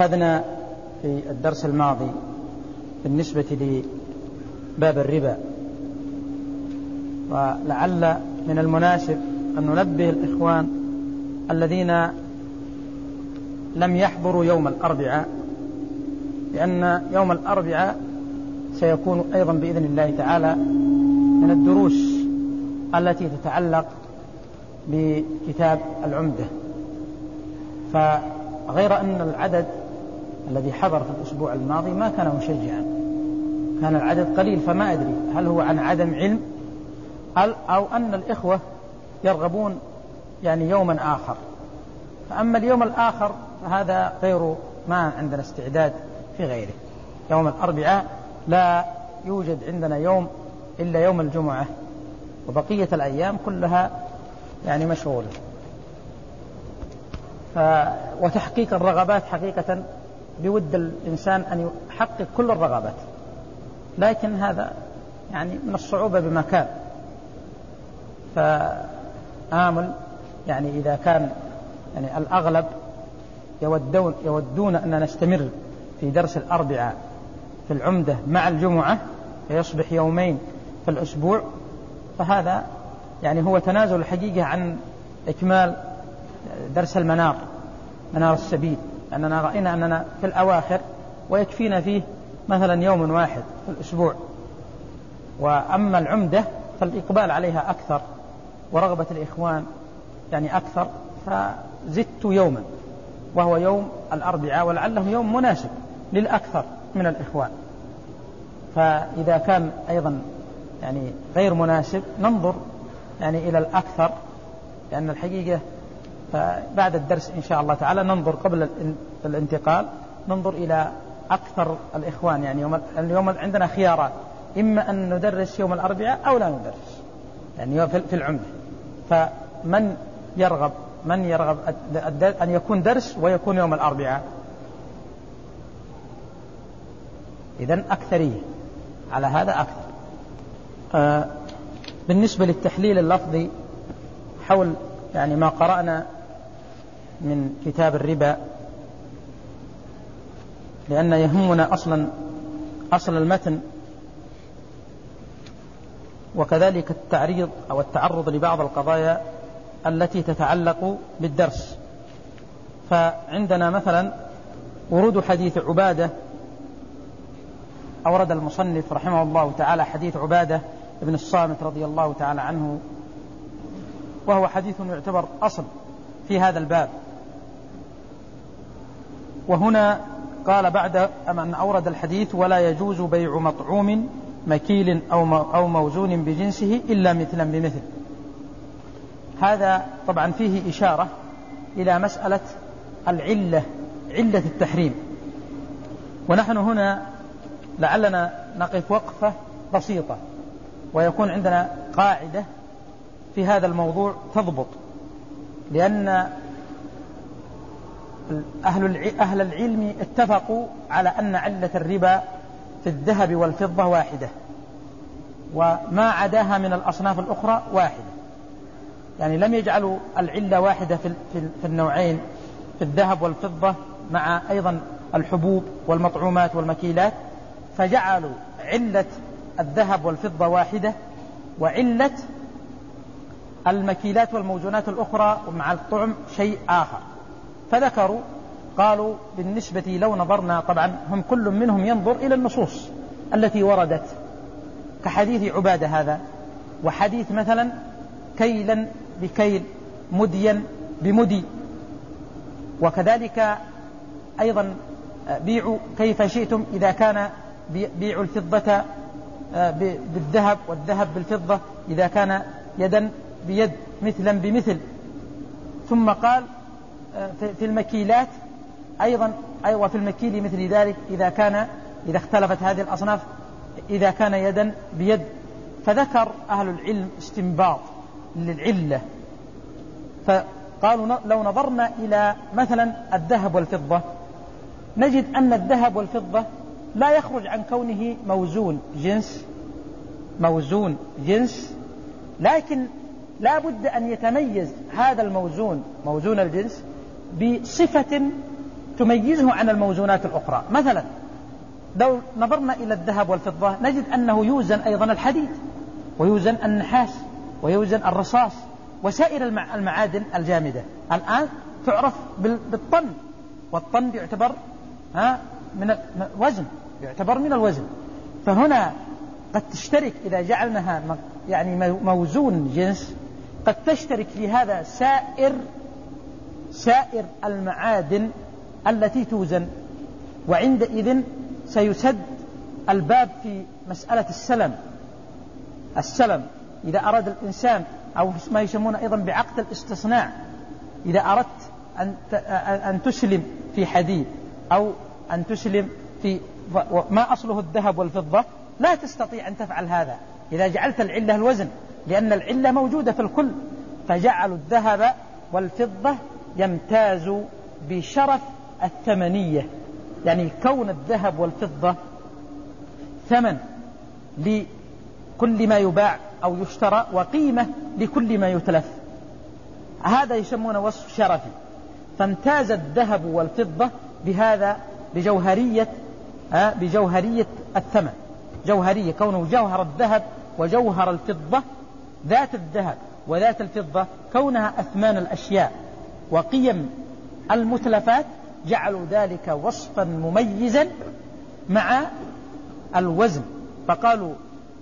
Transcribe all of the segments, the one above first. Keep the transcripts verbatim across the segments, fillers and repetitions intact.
أخذنا في الدرس الماضي بالنسبة لباب الربا، ولعل من المناسب أن ننبه الإخوان الذين لم يحضروا يوم الأربعاء، لأن يوم الأربعاء سيكون أيضا بإذن الله تعالى من الدروس التي تتعلق بكتاب العمدة. فغير أن العدد الذي حضر في الأسبوع الماضي ما كان مشجعا، كان العدد قليل، فما أدري هل هو عن عدم علم أو أن الإخوة يرغبون يعني يوما آخر. فأما اليوم الآخر فهذا غير ما عندنا استعداد في غيره. يوم الأربعاء لا يوجد عندنا يوم إلا يوم الجمعة، وبقية الأيام كلها يعني مشغولة. ف... وتحقيق الرغبات حقيقة بود الإنسان أن يحقق كل الرغبات، لكن هذا يعني من الصعوبة بمكان. فآمل يعني إذا كان يعني الأغلب يودون, يودون أن نستمر في درس الأربعاء في العمدة مع الجمعة فيصبح يومين في الأسبوع، فهذا يعني هو تنازل الحقيقة عن إكمال درس المنار منار السبيل، أننا رأينا أننا في الأواخر ويكفينا فيه مثلا يوم واحد في الأسبوع. وأما العمدة فالإقبال عليها أكثر ورغبة الإخوان يعني أكثر، فزدت يوما وهو يوم الأربعاء، ولعله يوم مناسب للأكثر من الإخوان. فإذا كان أيضا يعني غير مناسب ننظر يعني إلى الأكثر، لأن الحقيقة بعد الدرس إن شاء الله تعالى ننظر قبل الانتقال ننظر إلى أكثر الإخوان. يعني يوم اليوم عندنا خيارات، إما أن ندرس يوم الأربعاء أو لا ندرس يعني في العمدة. فمن يرغب من يرغب أن يكون درس ويكون يوم الأربعاء؟ إذن أكثرية على هذا أكثر. آه بالنسبة للتحليل اللفظي حول يعني ما قرأنا من كتاب الربا، لأن يهمنا أصلا أصل المتن وكذلك التعريض أو التعرض لبعض القضايا التي تتعلق بالدرس. فعندنا مثلا ورود حديث عبادة، أورد المصنف رحمه الله تعالى حديث عبادة بن الصامت رضي الله تعالى عنه، وهو حديث يعتبر أصل في هذا الباب. وهنا قال بعد أن أورد الحديث: ولا يجوز بيع مطعوم مكيل أو موزون بجنسه إلا مثلا بمثل. هذا طبعا فيه إشارة إلى مسألة العلة، علة التحريم. ونحن هنا لعلنا نقف وقفة بسيطة ويكون عندنا قاعدة في هذا الموضوع تضبط، لأن أهل العلم اتفقوا على أن علة الربا في الذهب والفضة واحدة، وما عداها من الأصناف الأخرى واحدة. يعني لم يجعلوا العلة واحدة في النوعين في الذهب والفضة مع أيضا الحبوب والمطعومات والمكيلات، فجعلوا علة الذهب والفضة واحدة، وعلة المكيلات والموزونات الأخرى مع الطعم شيء آخر. فذكروا قالوا بالنسبة لو نظرنا، طبعا هم كل منهم ينظر إلى النصوص التي وردت كحديث عبادة هذا، وحديث مثلا كيلا بكيل مديا بمدي، وكذلك أيضا بيعوا كيف شئتم إذا كان بيع الفضة بالذهب والذهب بالفضة إذا كان يدا بيد مثلا بمثل. ثم قال في المكيلات أيضا أيوة في المكيل مثل ذلك إذا كان إذا اختلفت هذه الأصناف إذا كان يدا بيد. فذكر أهل العلم استنباط للعلة، فقالوا لو نظرنا إلى مثلا الذهب والفضة نجد أن الذهب والفضة لا يخرج عن كونه موزون جنس موزون جنس لكن لا بد أن يتميز هذا الموزون موزون الجنس بصفة تميزه عن الموزونات الأخرى. مثلا لو نظرنا إلى الذهب والفضة نجد أنه يوزن أيضا الحديد، ويوزن النحاس، ويوزن الرصاص، وسائر المعادن الجامدة الآن تعرف بالطن، والطن يعتبر من الوزن، يعتبر من الوزن. فهنا قد تشترك إذا جعلناها يعني موزون جنس، قد تشترك في هذا سائر سائر المعادن التي توزن، وعندئذ سيسد الباب في مسألة السلم. السلم إذا أراد الإنسان، أو ما يسمونه أيضا بعقد الاستصناع، إذا أردت أن أن تسلم في حديد أو أن تسلم في ما أصله الذهب والفضة، لا تستطيع أن تفعل هذا إذا جعلت العلة الوزن، لأن العلة موجودة في الكل. فجعلوا الذهب والفضة يمتاز بشرف الثمنية، يعني كون الذهب والفضة ثمن لكل ما يباع أو يشترى، وقيمة لكل ما يتلف، هذا يسمونه وصف شرفي. فامتاز الذهب والفضة بهذا، بجوهرية آه بجوهرية الثمن، جوهرية، كونه جوهر الذهب وجوهر الفضة، ذات الذهب وذات الفضة كونها أثمان الأشياء وقيم المتلفات، جعلوا ذلك وصفا مميزا مع الوزن. فقالوا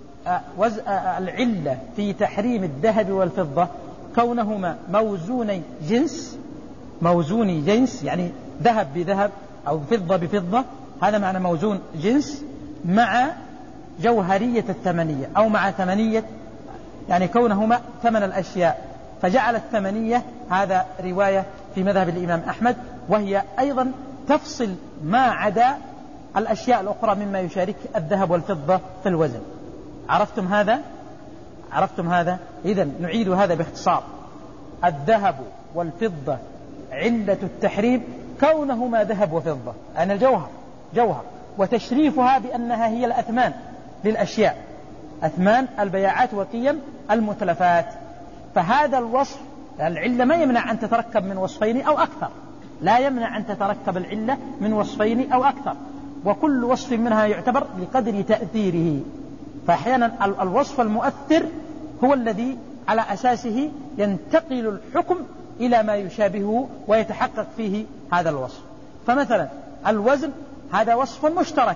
العلة في تحريم الذهب والفضة كونهما موزوني جنس، موزوني جنس يعني ذهب بذهب أو فضة بفضة، هذا معنى موزون جنس، مع جوهرية الثمنية أو مع ثمنية، يعني كونهما ثمن الأشياء. فجعل الثمنية، هذا رواية في مذهب الإمام أحمد، وهي أيضا تفصل ما عدا الأشياء الأخرى مما يشارك الذهب والفضة في الوزن. عرفتم هذا؟ عرفتم هذا؟ إذن نعيد هذا باختصار. الذهب والفضة علة التحريم كونهما ذهب وفضة، أن الجوهر جوهر، وتشريفها بأنها هي الأثمان للأشياء، أثمان البياعات وقيم المتلفات. فهذا الوصف، العلة ما يمنع أن تتركب من وصفين أو أكثر، لا يمنع أن تتركب العلة من وصفين أو أكثر، وكل وصف منها يعتبر بقدر تأثيره. فأحيانا الوصف المؤثر هو الذي على أساسه ينتقل الحكم إلى ما يشابهه ويتحقق فيه هذا الوصف. فمثلا الوزن هذا وصف مشترك،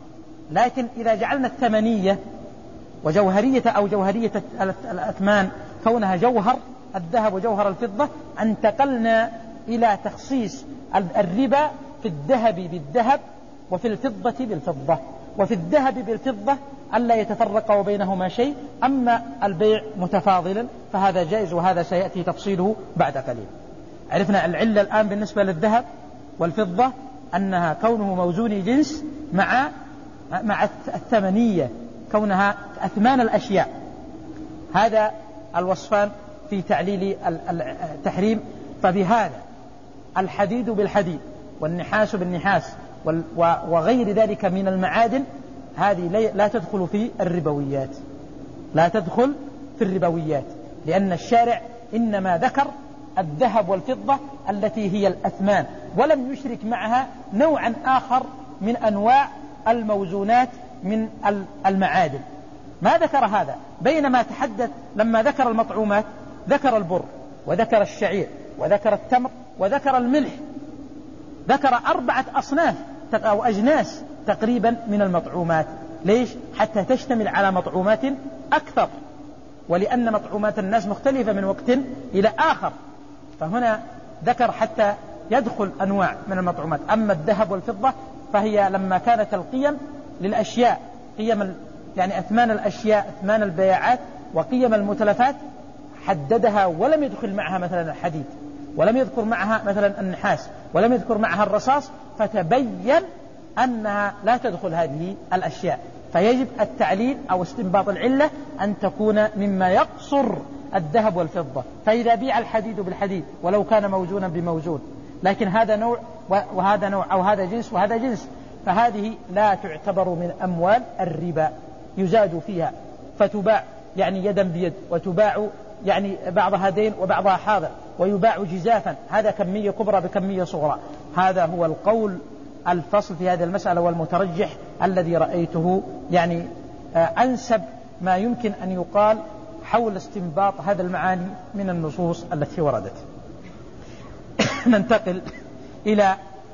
لكن إذا جعلنا الثمنية وجوهرية أو جوهرية الأثمان كونها جوهر الذهب وجوهر الفضة، انتقلنا إلى تخصيص الربا في الذهب بالذهب وفي الفضة بالفضة، وفي الذهب بالفضة ألا يتفرق بينهما شيء، أما البيع متفاضلا فهذا جائز، وهذا سيأتي تفصيله بعد قليل. عرفنا العلة الآن بالنسبة للذهب والفضة أنها كونه موزون جنس مع مع الثمنية كونها أثمان الأشياء. هذا الوصفان في تعليل التحريم. فبهذا الحديد بالحديد والنحاس بالنحاس وغير ذلك من المعادن، هذه لا تدخل في الربويات، لا تدخل في الربويات، لأن الشارع إنما ذكر الذهب والفضة التي هي الأثمان، ولم يشرك معها نوعا آخر من أنواع الموزونات من المعادن، ما ذكر هذا. بينما تحدث لما ذكر المطعومات ذكر البر وذكر الشعير وذكر التمر وذكر الملح، ذكر أربعة أصناف أو أجناس تقريبا من المطعومات. ليش؟ حتى تشتمل على مطعومات أكثر، ولأن مطعومات الناس مختلفة من وقت إلى آخر، فهنا ذكر حتى يدخل أنواع من المطعومات. أما الذهب والفضة فهي لما كانت القيم للأشياء، قيم يعني أثمان الأشياء، أثمان البياعات وقيم المتلفات، حددها ولم يدخل معها مثلا الحديد، ولم يذكر معها مثلا النحاس، ولم يذكر معها الرصاص، فتبين أنها لا تدخل هذه الأشياء. فيجب التعليل أو استنباط العلة أن تكون مما يقصر الذهب والفضة. فإذا بيع الحديد بالحديد ولو كان موزونا بموزون، لكن هذا نوع وهذا نوع، أو هذا جنس وهذا جنس، فهذه لا تعتبر من أموال الربا، يزاد فيها فتباع يعني يدا بيد، وتباع يعني بعضها دين وبعضها حاضر ويباع جزافا، هذا كمية كبرى بكمية صغرى. هذا هو القول الفصل في هذه المسألة والمترجح الذي رأيته يعني أنسب ما يمكن أن يقال حول استنباط هذا المعاني من النصوص التي وردت. ننتقل إلى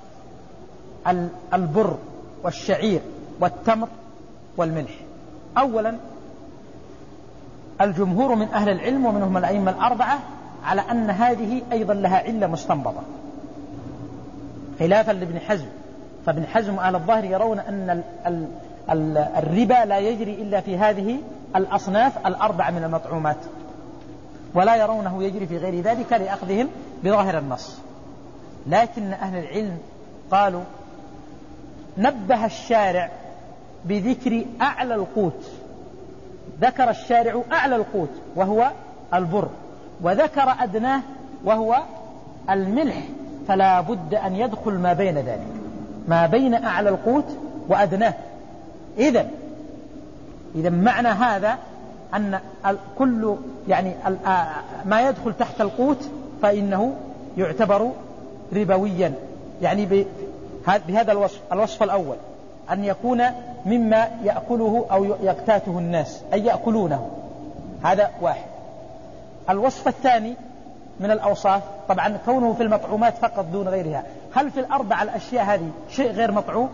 البر والشعير والتمر والملح. أولا الجمهور من أهل العلم ومنهم الأئمة الأربعة على أن هذه أيضا لها علة مستنبطة خلافا لابن حزم، فابن حزم وأهل الظاهر يرون أن الربا لا يجري إلا في هذه الأصناف الأربعة من المطعومات، ولا يرونه يجري في غير ذلك لأخذهم بظاهر النص. لكن أهل العلم قالوا نبه الشارع بذكر أعلى القوت، ذكر الشارع أعلى القوت وهو البر، وذكر أدناه وهو الملح، فلا بد أن يدخل ما بين ذلك، ما بين أعلى القوت وأدناه. إذن إذا معنى هذا أن كل يعني ما يدخل تحت القوت فإنه يعتبر ربويا، يعني بهذا الوصف. الوصف الأول أن يكون مما يأكله أو يقتاته الناس أي يأكلونه، هذا واحد. الوصف الثاني من الأوصاف طبعا كونه في المطعومات فقط دون غيرها. هل في الأربع الأشياء هذه شيء غير مطعوم؟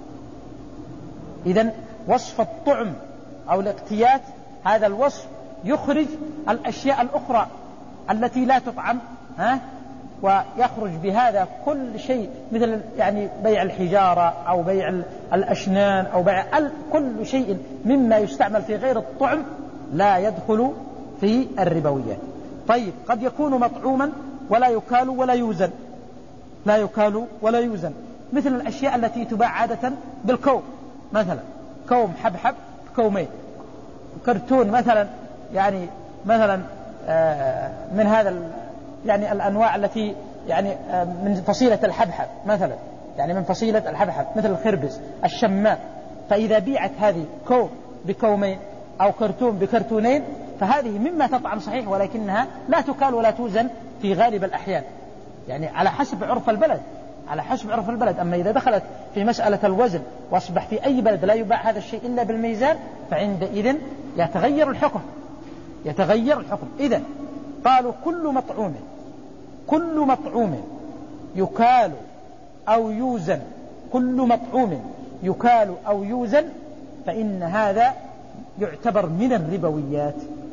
إذن وصف الطعم أو الاقتيات هذا الوصف يخرج الأشياء الأخرى التي لا تطعم، ها؟ ويخرج بهذا كل شيء مثل يعني بيع الحجارة أو بيع الأشنان أو بيع كل شيء مما يستعمل في غير الطعم لا يدخل في الربويات. طيب قد يكون مطعوما ولا يكال ولا يوزن، لا يكال ولا يوزن، مثل الأشياء التي تباع عادة بالكوم، مثلا كوم حبحب كومين، كرتون مثلا يعني مثلا آه من هذا يعني الأنواع التي يعني آه من فصيلة الحبحب مثلا، يعني من فصيلة الحبحب مثل الخربز الشمام. فإذا بيعت هذه كوم بكومين أو كرتون بكرتونين فهذه مما تطعم صحيح، ولكنها لا تكال ولا توزن في غالب الأحيان، يعني على حسب عرف البلد، على حسب عرف البلد. أما إذا دخلت في مسألة الوزن وأصبح في أي بلد لا يباع هذا الشيء إلا بالميزان فعندئذ يتغير الحكم، يتغير الحكم. إذن قالوا كل مطعوم كل مطعوم يكال أو يوزن، كل مطعوم يكال أو يوزن فإن هذا يعتبر من الربويات،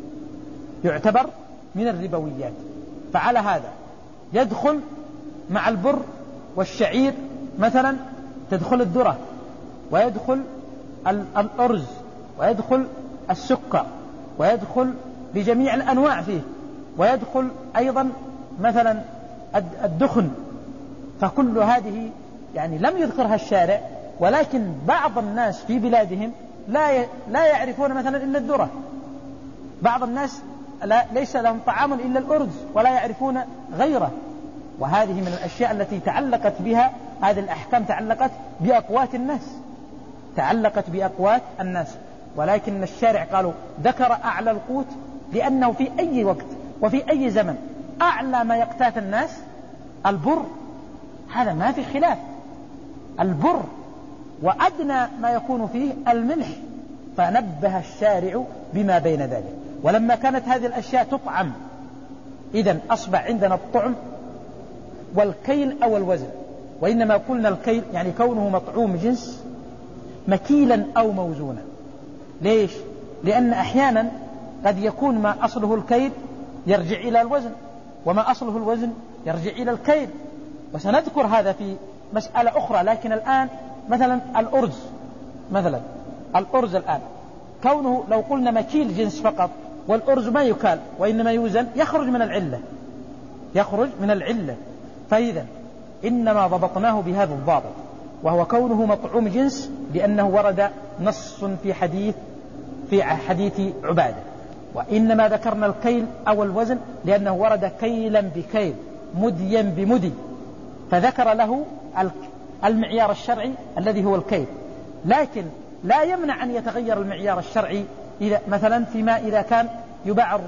يعتبر من الربويات. فعلى هذا يدخل مع البر والشعير مثلا تدخل الذرة، ويدخل الأرز، ويدخل السكر، ويدخل بجميع الأنواع فيه، ويدخل أيضا مثلا الدخن. فكل هذه يعني لم يذكرها الشارع، ولكن بعض الناس في بلادهم لا لا يعرفون مثلا إلا الذرة، بعض الناس لا ليس لهم طعام إلا الأرز ولا يعرفون غيره. وهذه من الأشياء التي تعلقت بها هذه الأحكام، تعلقت بأقوات الناس، تعلقت بأقوات الناس. ولكن الشارع قالوا ذكر أعلى القوت لأنه في أي وقت وفي أي زمن أعلى ما يقتات الناس البر، هذا ما في خلاف، البر، وأدنى ما يكون فيه الملح. فنبه الشارع بما بين ذلك. ولما كانت هذه الأشياء تطعم إذن أصبح عندنا الطعم والكيل أو الوزن. وإنما قلنا الكيل يعني كونه مطعوم جنس مكيلا أو موزونا. ليش؟ لأن أحيانا قد يكون ما أصله الكيل يرجع إلى الوزن، وما أصله الوزن يرجع إلى الكيل، وسنذكر هذا في مسألة أخرى. لكن الآن مثلا الأرز، مثلا الأرز الآن كونه لو قلنا مكيل جنس فقط والأرز ما يكال وإنما يوزن يخرج من العلة، يخرج من العلة. فإذا إنما ضبطناه بهذا الضابط، وهو كونه مطعوم جنس، لأنه ورد نص في حديث في حديث عبادة. وإنما ذكرنا الكيل أو الوزن لأنه ورد كيلا بكيل، مديا بمدي، فذكر له المعيار الشرعي الذي هو الكيل. لكن لا يمنع أن يتغير المعيار الشرعي إذا مثلا فيما إذا كان يباع الرز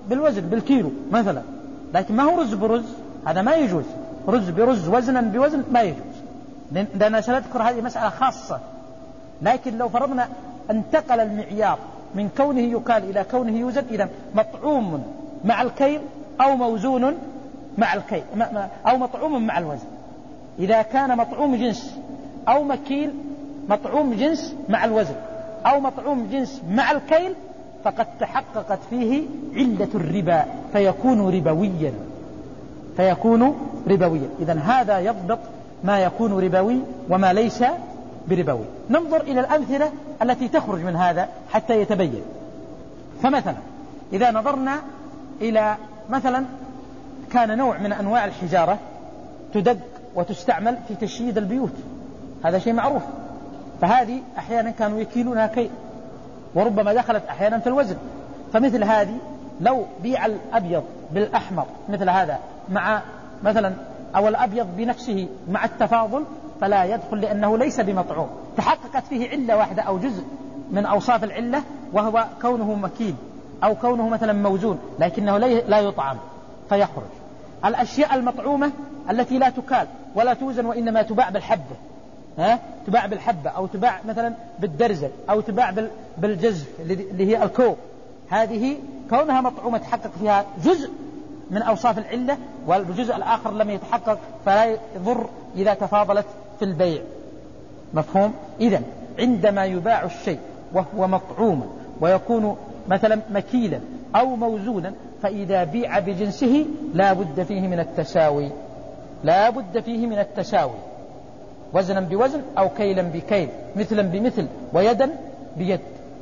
بالوزن بالكيلو مثلا، لكن ما هو رز برز، هذا ما يجوز. رز برز وزنا بوزن ما يجوز، لأننا سنذكر هذه مسألة خاصة. لكن لو فرضنا انتقل المعيار من كونه يكال إلى كونه يوزن، إذا مطعوم مع الكيل أو موزون مع الكيل أو مطعوم مع الوزن. إذا كان مطعوم جنس أو مكيل، مطعوم جنس مع الوزن أو مطعوم جنس مع الكيل، فقد تحققت فيه علة الربا فيكون ربويا فيكون ربويا. إذن هذا يضبط ما يكون ربوي وما ليس بربوي. ننظر إلى الأمثلة التي تخرج من هذا حتى يتبين. فمثلا إذا نظرنا إلى مثلا كان نوع من أنواع الحجارة تدق وتستعمل في تشييد البيوت، هذا شيء معروف، فهذه أحيانا كانوا يكيلونها كيل وربما دخلت أحيانا في الوزن. فمثل هذه لو بيع الأبيض بالأحمر مثل هذا مع مثلا أو الأبيض بنفسه مع التفاضل فلا يدخل، لأنه ليس بمطعوم، تحققت فيه علة واحدة أو جزء من أوصاف العلة، وهو كونه مكيل أو كونه مثلا موزون، لكنه لا يطعم فيخرج. الأشياء المطعومة التي لا تكال ولا توزن وإنما تباع بالحبة، ها تباع بالحبة أو تباع مثلا بالدرزل أو تباع بالجزف اللي هي الكوب، هذه كونها مطعومة تحقق فيها جزء من أوصاف العلة والجزء الآخر لم يتحقق، فلا يضر إذا تفاضلت في البيع. مفهوم؟ إذن عندما يباع الشيء وهو مطعوما ويكون مثلا مكيلا أو موزونا، فإذا بيع بجنسه لا بد فيه من التساوي، لا بد فيه من التساوي، وزنا بوزن أو كيلا بكيل، مثلا بمثل ويدا بيد.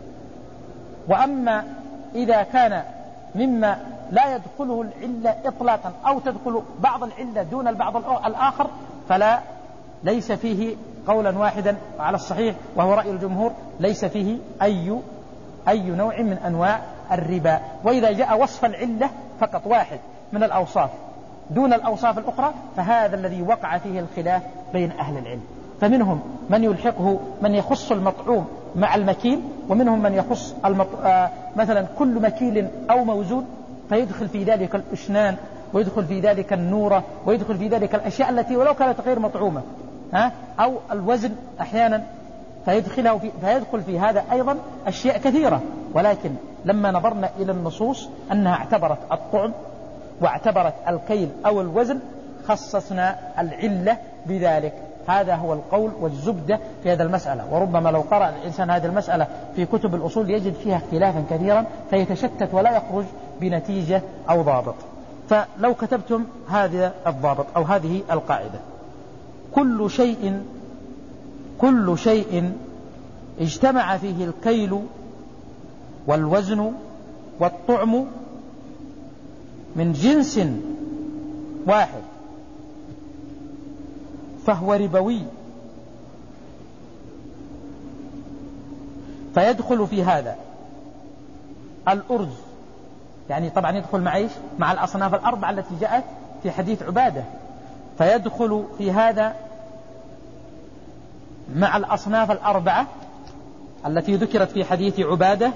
وأما إذا كان مما لا يدخله العلة إطلاقا أو تدخل بعض العلة دون البعض الآخر، فلا ليس فيه قولا واحدا على الصحيح وهو رأي الجمهور، ليس فيه أي أي نوع من أنواع الربا. وإذا جاء وصف العلة فقط واحد من الأوصاف دون الأوصاف الأخرى، فهذا الذي وقع فيه الخلاف بين أهل العلم. فمنهم من يلحقه من يخص المطعوم مع المكيل، ومنهم من يخص المط... آه مثلا كل مكيل أو موزون، فيدخل في ذلك الأشنان ويدخل في ذلك النورة ويدخل في ذلك الأشياء التي ولو كانت غير مطعومة، ها أو الوزن أحيانا فيدخله في فيدخل في هذا أيضا أشياء كثيرة. ولكن لما نظرنا إلى النصوص أنها اعتبرت الطعم واعتبرت الكيل أو الوزن، خصصنا العلة بذلك. هذا هو القول والزبدة في هذا المسألة. وربما لو قرأ الإنسان هذه المسألة في كتب الأصول يجد فيها اختلافا كثيرا فيتشتت ولا يخرج بنتيجة أو ضابط. فلو كتبتم هذا الضابط أو هذه القاعدة: كل شيء كل شيء اجتمع فيه الكيل والوزن والطعم من جنس واحد فهو ربوي، فيدخل في هذا الأرز، يعني طبعا يدخل مع إيش؟ مع الأصناف الأربعة التي جاءت في حديث عبادة، فيدخل في هذا مع الأصناف الأربعة التي ذكرت في حديث عبادة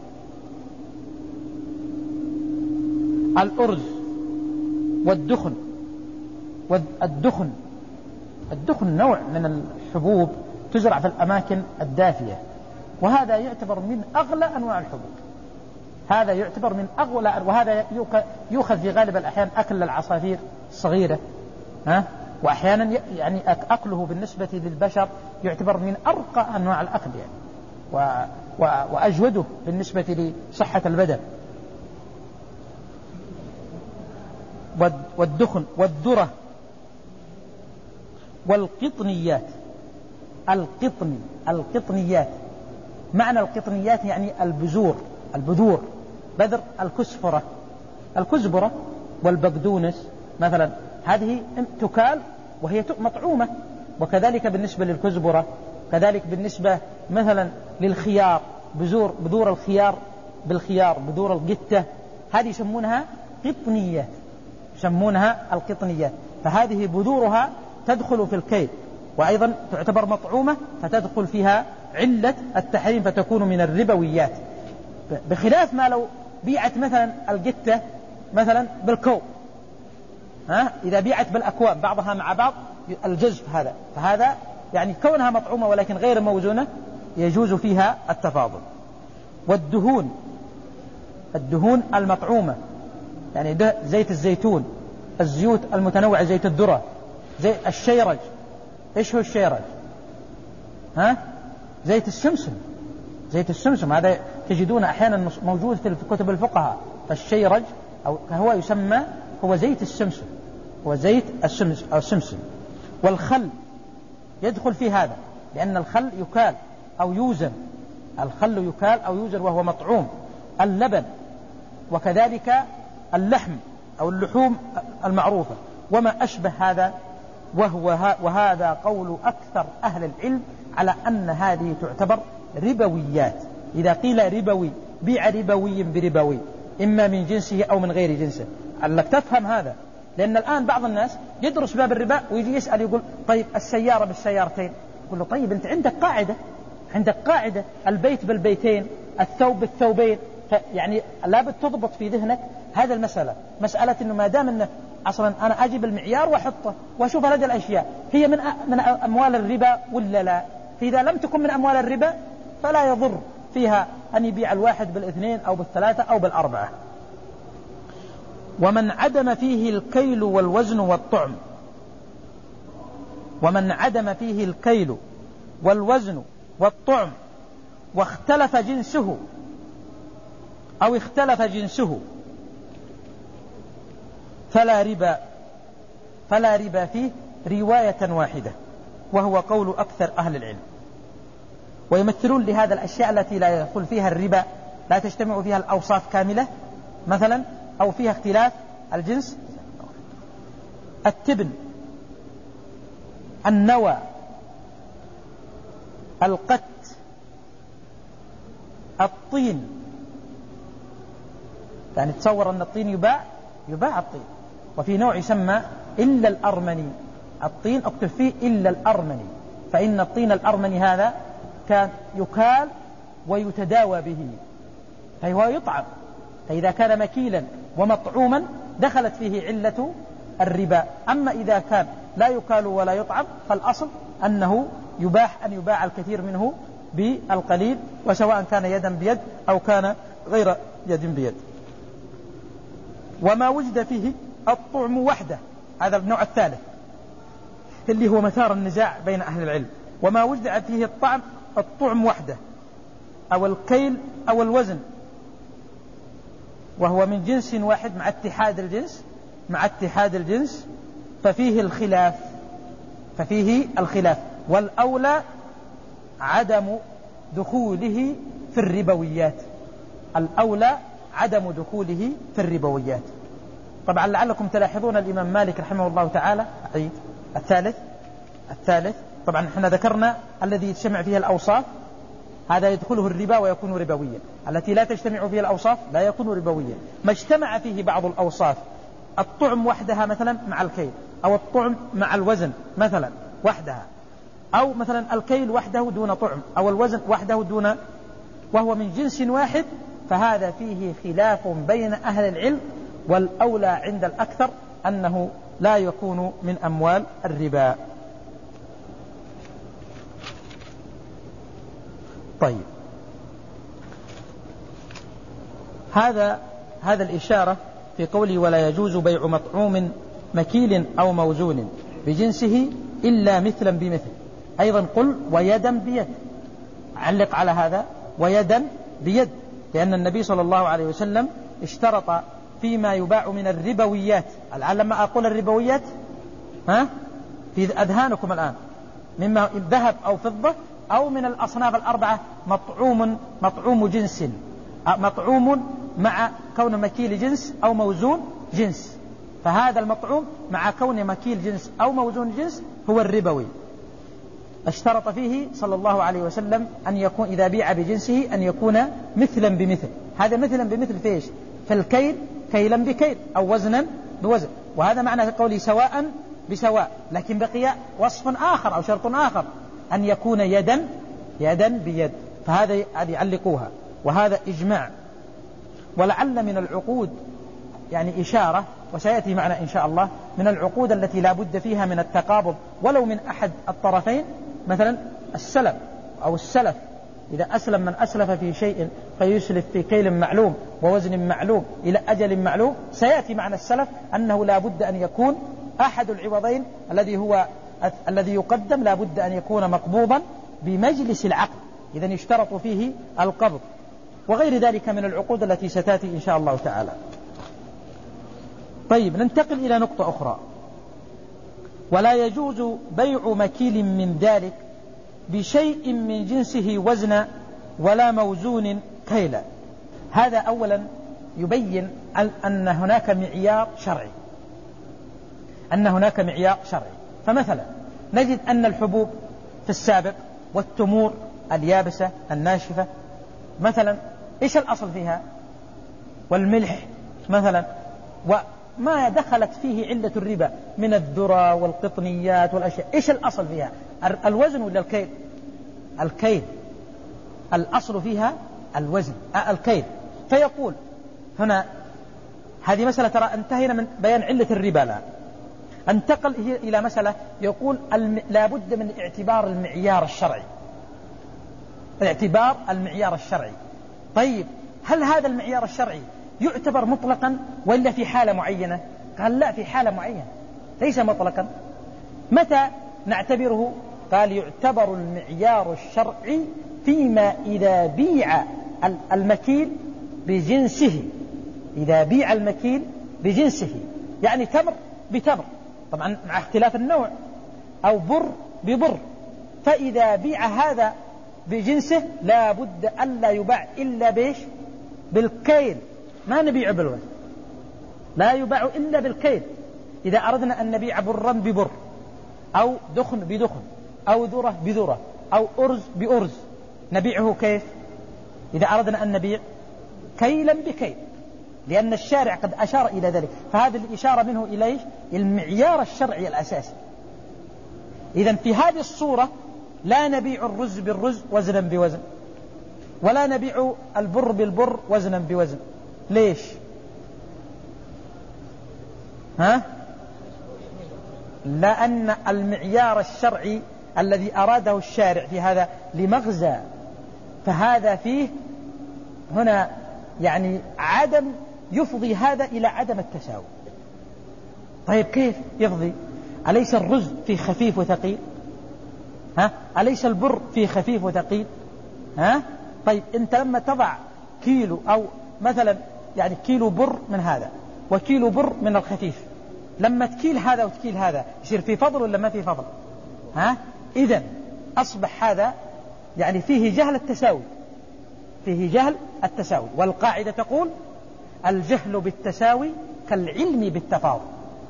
الأرز والدخن. والدخن الدخن نوع من الحبوب تزرع في الأماكن الدافية، وهذا يعتبر من أغلى أنواع الحبوب، هذا يعتبر من أغلى، وهذا يؤخذ في غالب الأحيان أكل العصافير الصغيرة، ها وأحيانا يعني أكله بالنسبة للبشر يعتبر من أرقى أنواع الأكل يعني و... و... وأجوده بالنسبة لصحة البدن. والدخن والذرة والقطنيات. القطن القطنيات معنى القطنيات يعني البذور البذور بذر الكسفرة الكزبرة والبقدونس مثلا، هذه تكال وهي مطعومة. وكذلك بالنسبة للكزبرة، كذلك بالنسبة مثلا للخيار، بذور بذور الخيار بالخيار، بذور القتة، هذه يسمونها قطنيات، يسمونها القطنيات. فهذه بذورها تدخل في الكيل وأيضا تعتبر مطعومة، فتدخل فيها علة التحريم فتكون من الربويات، بخلاف ما لو بيعت مثلا القتة مثلا بالكوب، ها إذا بيعت بالأكواب بعضها مع بعض الجزف هذا، فهذا يعني كونها مطعومة ولكن غير موزونة يجوز فيها التفاضل. والدهون، الدهون المطعومة يعني ده زيت الزيتون، الزيوت المتنوعة، زيت الذرة، زيت الشيرج. إيش هو الشيرج؟ ها؟ زيت السمسم، زيت السمسم هذا تجدون أحيانا موجود في كتب الفقهاء. فالشيرج أو هو يسمى هو زيت السمسم، هو زيت السمسم أو السمسم. والخل يدخل في هذا، لأن الخل يكال أو يوزن، الخل يكال أو يوزن وهو مطعوم. اللبن، وكذلك اللحم أو اللحوم المعروفة وما أشبه هذا. وهو وهذا قول أكثر أهل العلم على أن هذه تعتبر ربويات. إذا قيل ربوي بيع ربوي بربوي، إما من جنسه أو من غير جنسه. علك تفهم هذا، لأن الآن بعض الناس يدرس باب الربا ويجي يسأل يقول طيب السيارة بالسيارتين، يقول له طيب أنت عندك قاعدة، عندك قاعدة البيت بالبيتين، الثوب بالثوبين. يعني لابد تضبط في ذهنك هذا المسألة، مسألة إنه ما دام إنه أصلا أنا أجيب المعيار وأحطه وأشوف هذه الأشياء هي من من أموال الربا ولا لا. فإذا لم تكن من أموال الربا فلا يضر فيها أن يبيع الواحد بالاثنين أو بالثلاثة أو بالأربعة. ومن عدم فيه الكيل والوزن والطعم، ومن عدم فيه الكيل والوزن والطعم واختلف جنسه أو اختلف جنسه فلا ربا، فلا ربا فيه رواية واحدة، وهو قول أكثر أهل العلم. ويمثلون لهذا الأشياء التي لا يدخل فيها الربا، لا تجتمع فيها الأوصاف كاملة مثلا، أو فيها اختلاف الجنس: التبن، النوى، القت، الطين. يعني تصور أن الطين يباع، يباع الطين. وفي نوع يسمى إلا الأرمني، الطين اكتب فيه إلا الأرمني، فإن الطين الأرمني هذا كان يكال ويتداوى به، فهو يطعم. فإذا كان مكيلا ومطعوما دخلت فيه علة الربا. أما إذا كان لا يكال ولا يطعم فالأصل أنه يباح أن يباع الكثير منه بالقليل، وسواء كان يدا بيد أو كان غير يد بيد. وما وجد فيه الطعم وحده، هذا النوع الثالث اللي هو مثار النزاع بين أهل العلم. وما وجد فيه الطعم الطعم وحده أو الكيل أو الوزن، وهو من جنس واحد مع اتحاد الجنس، مع اتحاد الجنس ففيه الخلاف، ففيه الخلاف. والأولى عدم دخوله في الربويات، الأولى عدم دخوله في الربويات. طبعا لعلكم تلاحظون الإمام مالك رحمه الله تعالى عيد الثالث، الثالث طبعا احنا ذكرنا الذي يجتمع فيها الأوصاف هذا يدخله الربا ويكون ربويا، التي لا تجتمع فيها الأوصاف لا يكون ربويا. ما اجتمع فيه بعض الأوصاف، الطعم وحدها مثلا مع الكيل، أو الطعم مع الوزن مثلا وحدها، أو مثلا الكيل وحده دون طعم، أو الوزن وحده دون، وهو من جنس واحد، فهذا فيه خلاف بين أهل العلم. والأولى عند الأكثر أنه لا يكون من أموال الربا. طيب، هذا هذا الإشارة في قوله ولا يجوز بيع مطعوم مكيل أو موزون بجنسه إلا مثلا بمثل. أيضا قل ويدا بيد، علق على هذا ويدا بيد، لأن النبي صلى الله عليه وسلم اشترط فيما يباع من الربويات. الآن لما أقول الربويات ها في أذهانكم الآن مما ذهب أو فضة أو من الأصناف الأربعة مطعوم، مطعوم جنس، مطعوم مع كون مكيل جنس أو موزون جنس، فهذا المطعوم مع كون مكيل جنس أو موزون جنس هو الربوي. اشترط فيه صلى الله عليه وسلم أن يكون إذا بيع بجنسه أن يكون مثلا بمثل. هذا مثلا بمثل في إيش؟ في الكيل كيلا بكيل أو وزنا بوزن. وهذا معنى قولي سواء بسواء، لكن بقي وصف آخر أو شرط آخر أن يكون يدا يدا بيد، فهذا يعلقوها، وهذا إجماع. ولعل من العقود يعني إشارة، وسيأتي معنا إن شاء الله، من العقود التي لا بد فيها من التقابض ولو من أحد الطرفين، مثلا السلف أو السلف، إذا أسلم من أسلف في شيء فيسلف في كيل معلوم ووزن معلوم إلى أجل معلوم، سيأتي معنا السلف أنه لا بد أن يكون أحد العوضين الذي هو الذي يقدم لا بد أن يكون مقبوضا بمجلس العقد، إذن يشترط فيه القبض، وغير ذلك من العقود التي ستأتي إن شاء الله تعالى. طيب، ننتقل إلى نقطة أخرى. ولا يجوز بيع مكيل من ذلك بشيء من جنسه وزنا ولا موزون كيلا. هذا أولا يبين أن هناك معيار شرعي، أن هناك معيار شرعي. فمثلا نجد أن الحبوب في السابق والتمور اليابسة الناشفة مثلا إيش الأصل فيها؟ والملح مثلا، وما دخلت فيه علة الربا من الذرة والقطنيات والأشياء، إيش الأصل فيها؟ الوزن ولا الكيل؟ الكيل، الأصل فيها الوزن آه الكيل. فيقول هنا هذه مسألة، ترى انتهينا من بيان علة الربا، لا انتقل إلى مسألة يقول الم... لا بد من اعتبار المعيار الشرعي، اعتبار المعيار الشرعي. طيب، هل هذا المعيار الشرعي يعتبر مطلقا ولا في حالة معينة؟ قال لا، في حالة معينة، ليس مطلقا. متى نعتبره؟ قال يعتبر المعيار الشرعي فيما إذا بيع المكيل بجنسه، إذا بيع المكيل بجنسه، يعني تمر بتمر طبعا مع اختلاف النوع، أو بر ببر، فإذا بيع هذا بجنسه لا بد أن لا يباع إلا بيش بالكيل، ما نبيع بالوزن، لا يباع إلا بالكيل. إذا أردنا أن نبيع برا ببر أو دخن بدخن أو ذرة بذرة أو أرز بأرز نبيعه كيف؟ إذا أردنا أن نبيع كيلا بكيل، لأن الشارع قد أشار إلى ذلك، فهذه الإشارة منه إليه المعيار الشرعي الأساسي. إذن في هذه الصورة لا نبيع الرز بالرز وزنا بوزن، ولا نبيع البر بالبر وزنا بوزن. ليش؟ ها؟ لأن المعيار الشرعي الذي أراده الشارع في هذا لمغزى، فهذا فيه هنا يعني عدم يفضي هذا إلى عدم التساوي. طيب كيف يفضي؟ أليس الرز فيه خفيف وثقيل؟ ها؟ أليس البر فيه خفيف وثقيل؟ ها؟ طيب أنت لما تضع كيلو أو مثلا يعني كيلو بر من هذا وكيلو بر من الخفيف، لما تكيل هذا وتكيل هذا يصير في فضل ولا ما في فضل؟ ها؟ إذن أصبح هذا يعني فيه جهل التساوي، فيه جهل التساوي. والقاعدة تقول الجهل بالتساوي كالعلم بالتفاضل،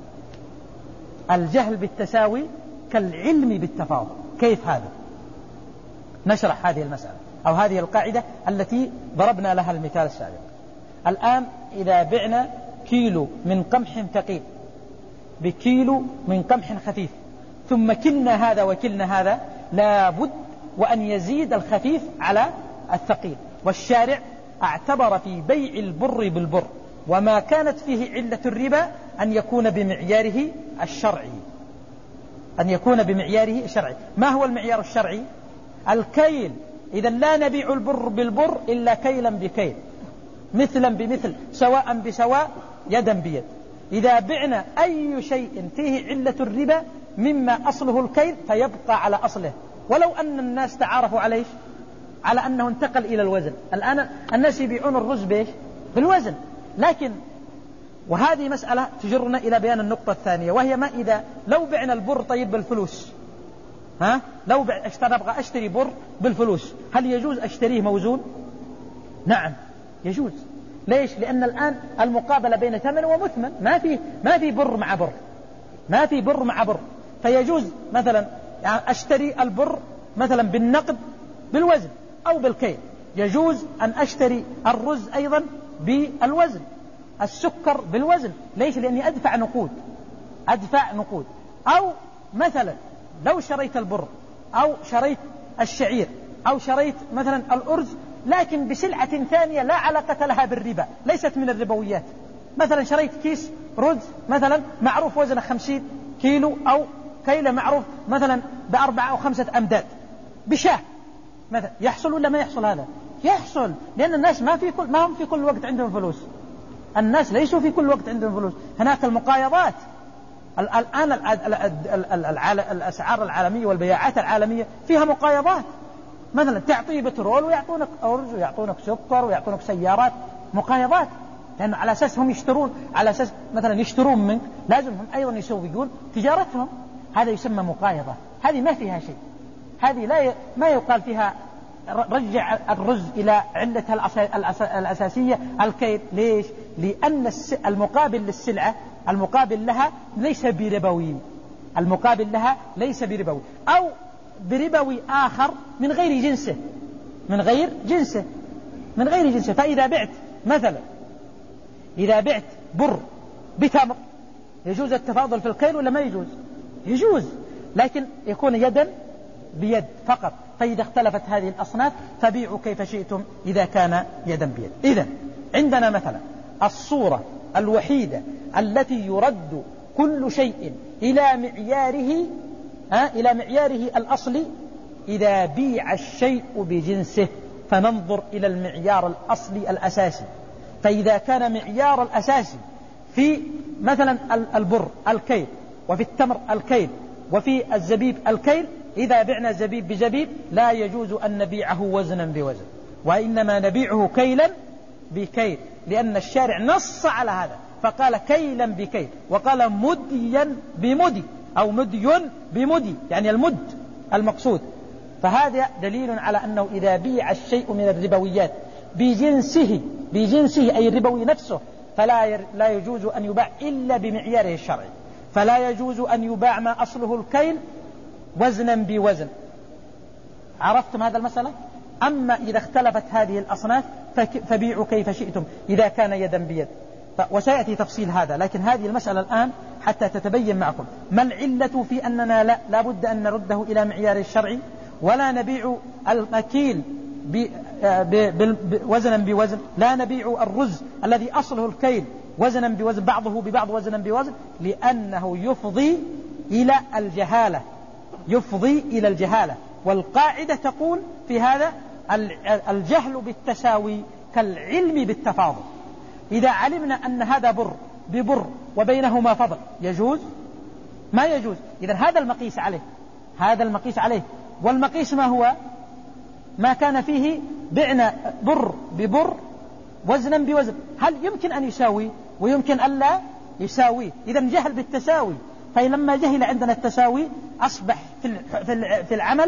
الجهل بالتساوي كالعلم بالتفاضل. كيف هذا؟ نشرح هذه المسألة أو هذه القاعدة التي ضربنا لها المثال السابق. الآن إذا بعنا كيلو من قمح ثقيل بكيلو من قمح خفيف، ثم كلنا هذا وكلنا هذا، لا بد وأن يزيد الخفيف على الثقيل. والشارع اعتبر في بيع البر بالبر وما كانت فيه علة الربا أن يكون بمعياره الشرعي، أن يكون بمعياره الشرعي. ما هو المعيار الشرعي؟ الكيل. إذا لا نبيع البر بالبر إلا كيلا بكيل، مثلا بمثل، سواء بسواء، يدا بيد. إذا بعنا أي شيء فيه علة الربا مما أصله الكيل فيبقى على أصله، ولو أن الناس تعارفوا عليه على أنه انتقل إلى الوزن. الآن الناس يبيعون الرز بيش بالوزن، لكن وهذه مسألة تجرنا إلى بيان النقطة الثانية، وهي ما إذا لو بعنا البر طيب بالفلوس، ها؟ لو بع اشتري أبغى أشتري بر بالفلوس، هل يجوز أشتريه موزون؟ نعم يجوز. ليش؟ لأن الآن المقابلة بين ثمن ومثمن، ما في ما في بر مع بر، ما في بر مع بر، فيجوز مثلا يعني أشتري البر مثلا بالنقد بالوزن أو بالكيل. يجوز أن أشتري الرز أيضا بالوزن، السكر بالوزن. ليش؟ لأني أدفع نقود، أدفع نقود. أو مثلا لو شريت البر أو شريت الشعير أو شريت مثلا الأرز لكن بسلعة ثانية لا علاقة لها بالربا، ليست من الربويات. مثلا شريت كيس رز مثلا معروف وزنه خمسين كيلو، أو كيلة معروف مثلا بأربعة أو خمسة أمداد بشاه مثلا، يحصل ولا ما يحصل؟ هذا يحصل، لأن الناس ما في كل ما هم في كل وقت عندهم فلوس. الناس ليسوا في كل وقت عندهم فلوس. هناك المقايضات الآن، الأسعار العالمية والبياعات العالمية فيها مقايضات. مثلا تعطيه بترول ويعطونك أرز ويعطونك سكر ويعطونك سيارات، مقايضات، لأنه على أساس هم يشترون، على أساس مثلا يشترون منك لازم هم أيضا يسوقون تجارتهم. هذا يسمى مقايضة. هذه ما فيها شيء، هذه لا ي... ما يقال فيها رجع الرز إلى علتها الأساسية الكيل. ليش؟ لأن المقابل للسلعة، المقابل لها ليس بربوي، المقابل لها ليس بربوي، أو بربوي آخر من غير جنسه، من غير جنسه من غير جنسه فإذا بعت مثلا، إذا بعت بر بتمر يجوز التفاضل في الكيل ولا ما يجوز؟ يجوز، لكن يكون يدا بيد فقط. فإذا اختلفت هذه الأصناف فبيعوا كيف شئتم إذا كان يدا بيد. إذن عندنا مثلا الصورة الوحيدة التي يرد كل شيء إلى معياره، ها إلى معياره الأصلي، إذا بيع الشيء بجنسه فننظر إلى المعيار الأصلي الأساسي. فإذا كان معيار الأساسي في مثلا البر الكيل، وفي التمر الكيل، وفي الزبيب الكيل، إذا بعنا زبيب بزبيب لا يجوز أن نبيعه وزنا بوزن، وإنما نبيعه كيلا بكيل، لأن الشارع نص على هذا فقال كيلا بكيل، وقال مديا بمدي أو مدي بمدي، يعني المد المقصود. فهذا دليل على أنه إذا بيع الشيء من الربويات بجنسه بجنسه أي الربوي نفسه فلا لا يجوز أن يباع إلا بمعياره الشرعي. فلا يجوز أن يباع ما أصله الكيل وزنا بوزن. عرفتم هذا المسألة؟ أما إذا اختلفت هذه الأصناف فبيعوا كيف شئتم إذا كان يدا بيد. وسيأتي تفصيل هذا، لكن هذه المسألة الآن حتى تتبين معكم ما العلة في أننا لا, لا بد أن نرده إلى معيار الشرعي، ولا نبيع المكيل وزنا بوزن، لا نبيع الرز الذي أصله الكيل وزنا بوزن، بعضه ببعض وزنا بوزن، لأنه يفضي إلى الجهالة، يفضي إلى الجهالة. والقاعدة تقول في هذا الجهل بالتساوي كالعلم بالتفاضل. إذا علمنا أن هذا بر ببر وبينهما فضل يجوز؟ ما يجوز. إذن هذا المقيس عليه، هذا المقيس عليه. والمقيس ما هو؟ ما كان فيه بعنا بر ببر وزنا بوزن. هل يمكن أن يساوي ويمكن ألا يساوي؟ إذن جهل بالتساوي. فلما جهل عندنا التساوي أصبح في العمل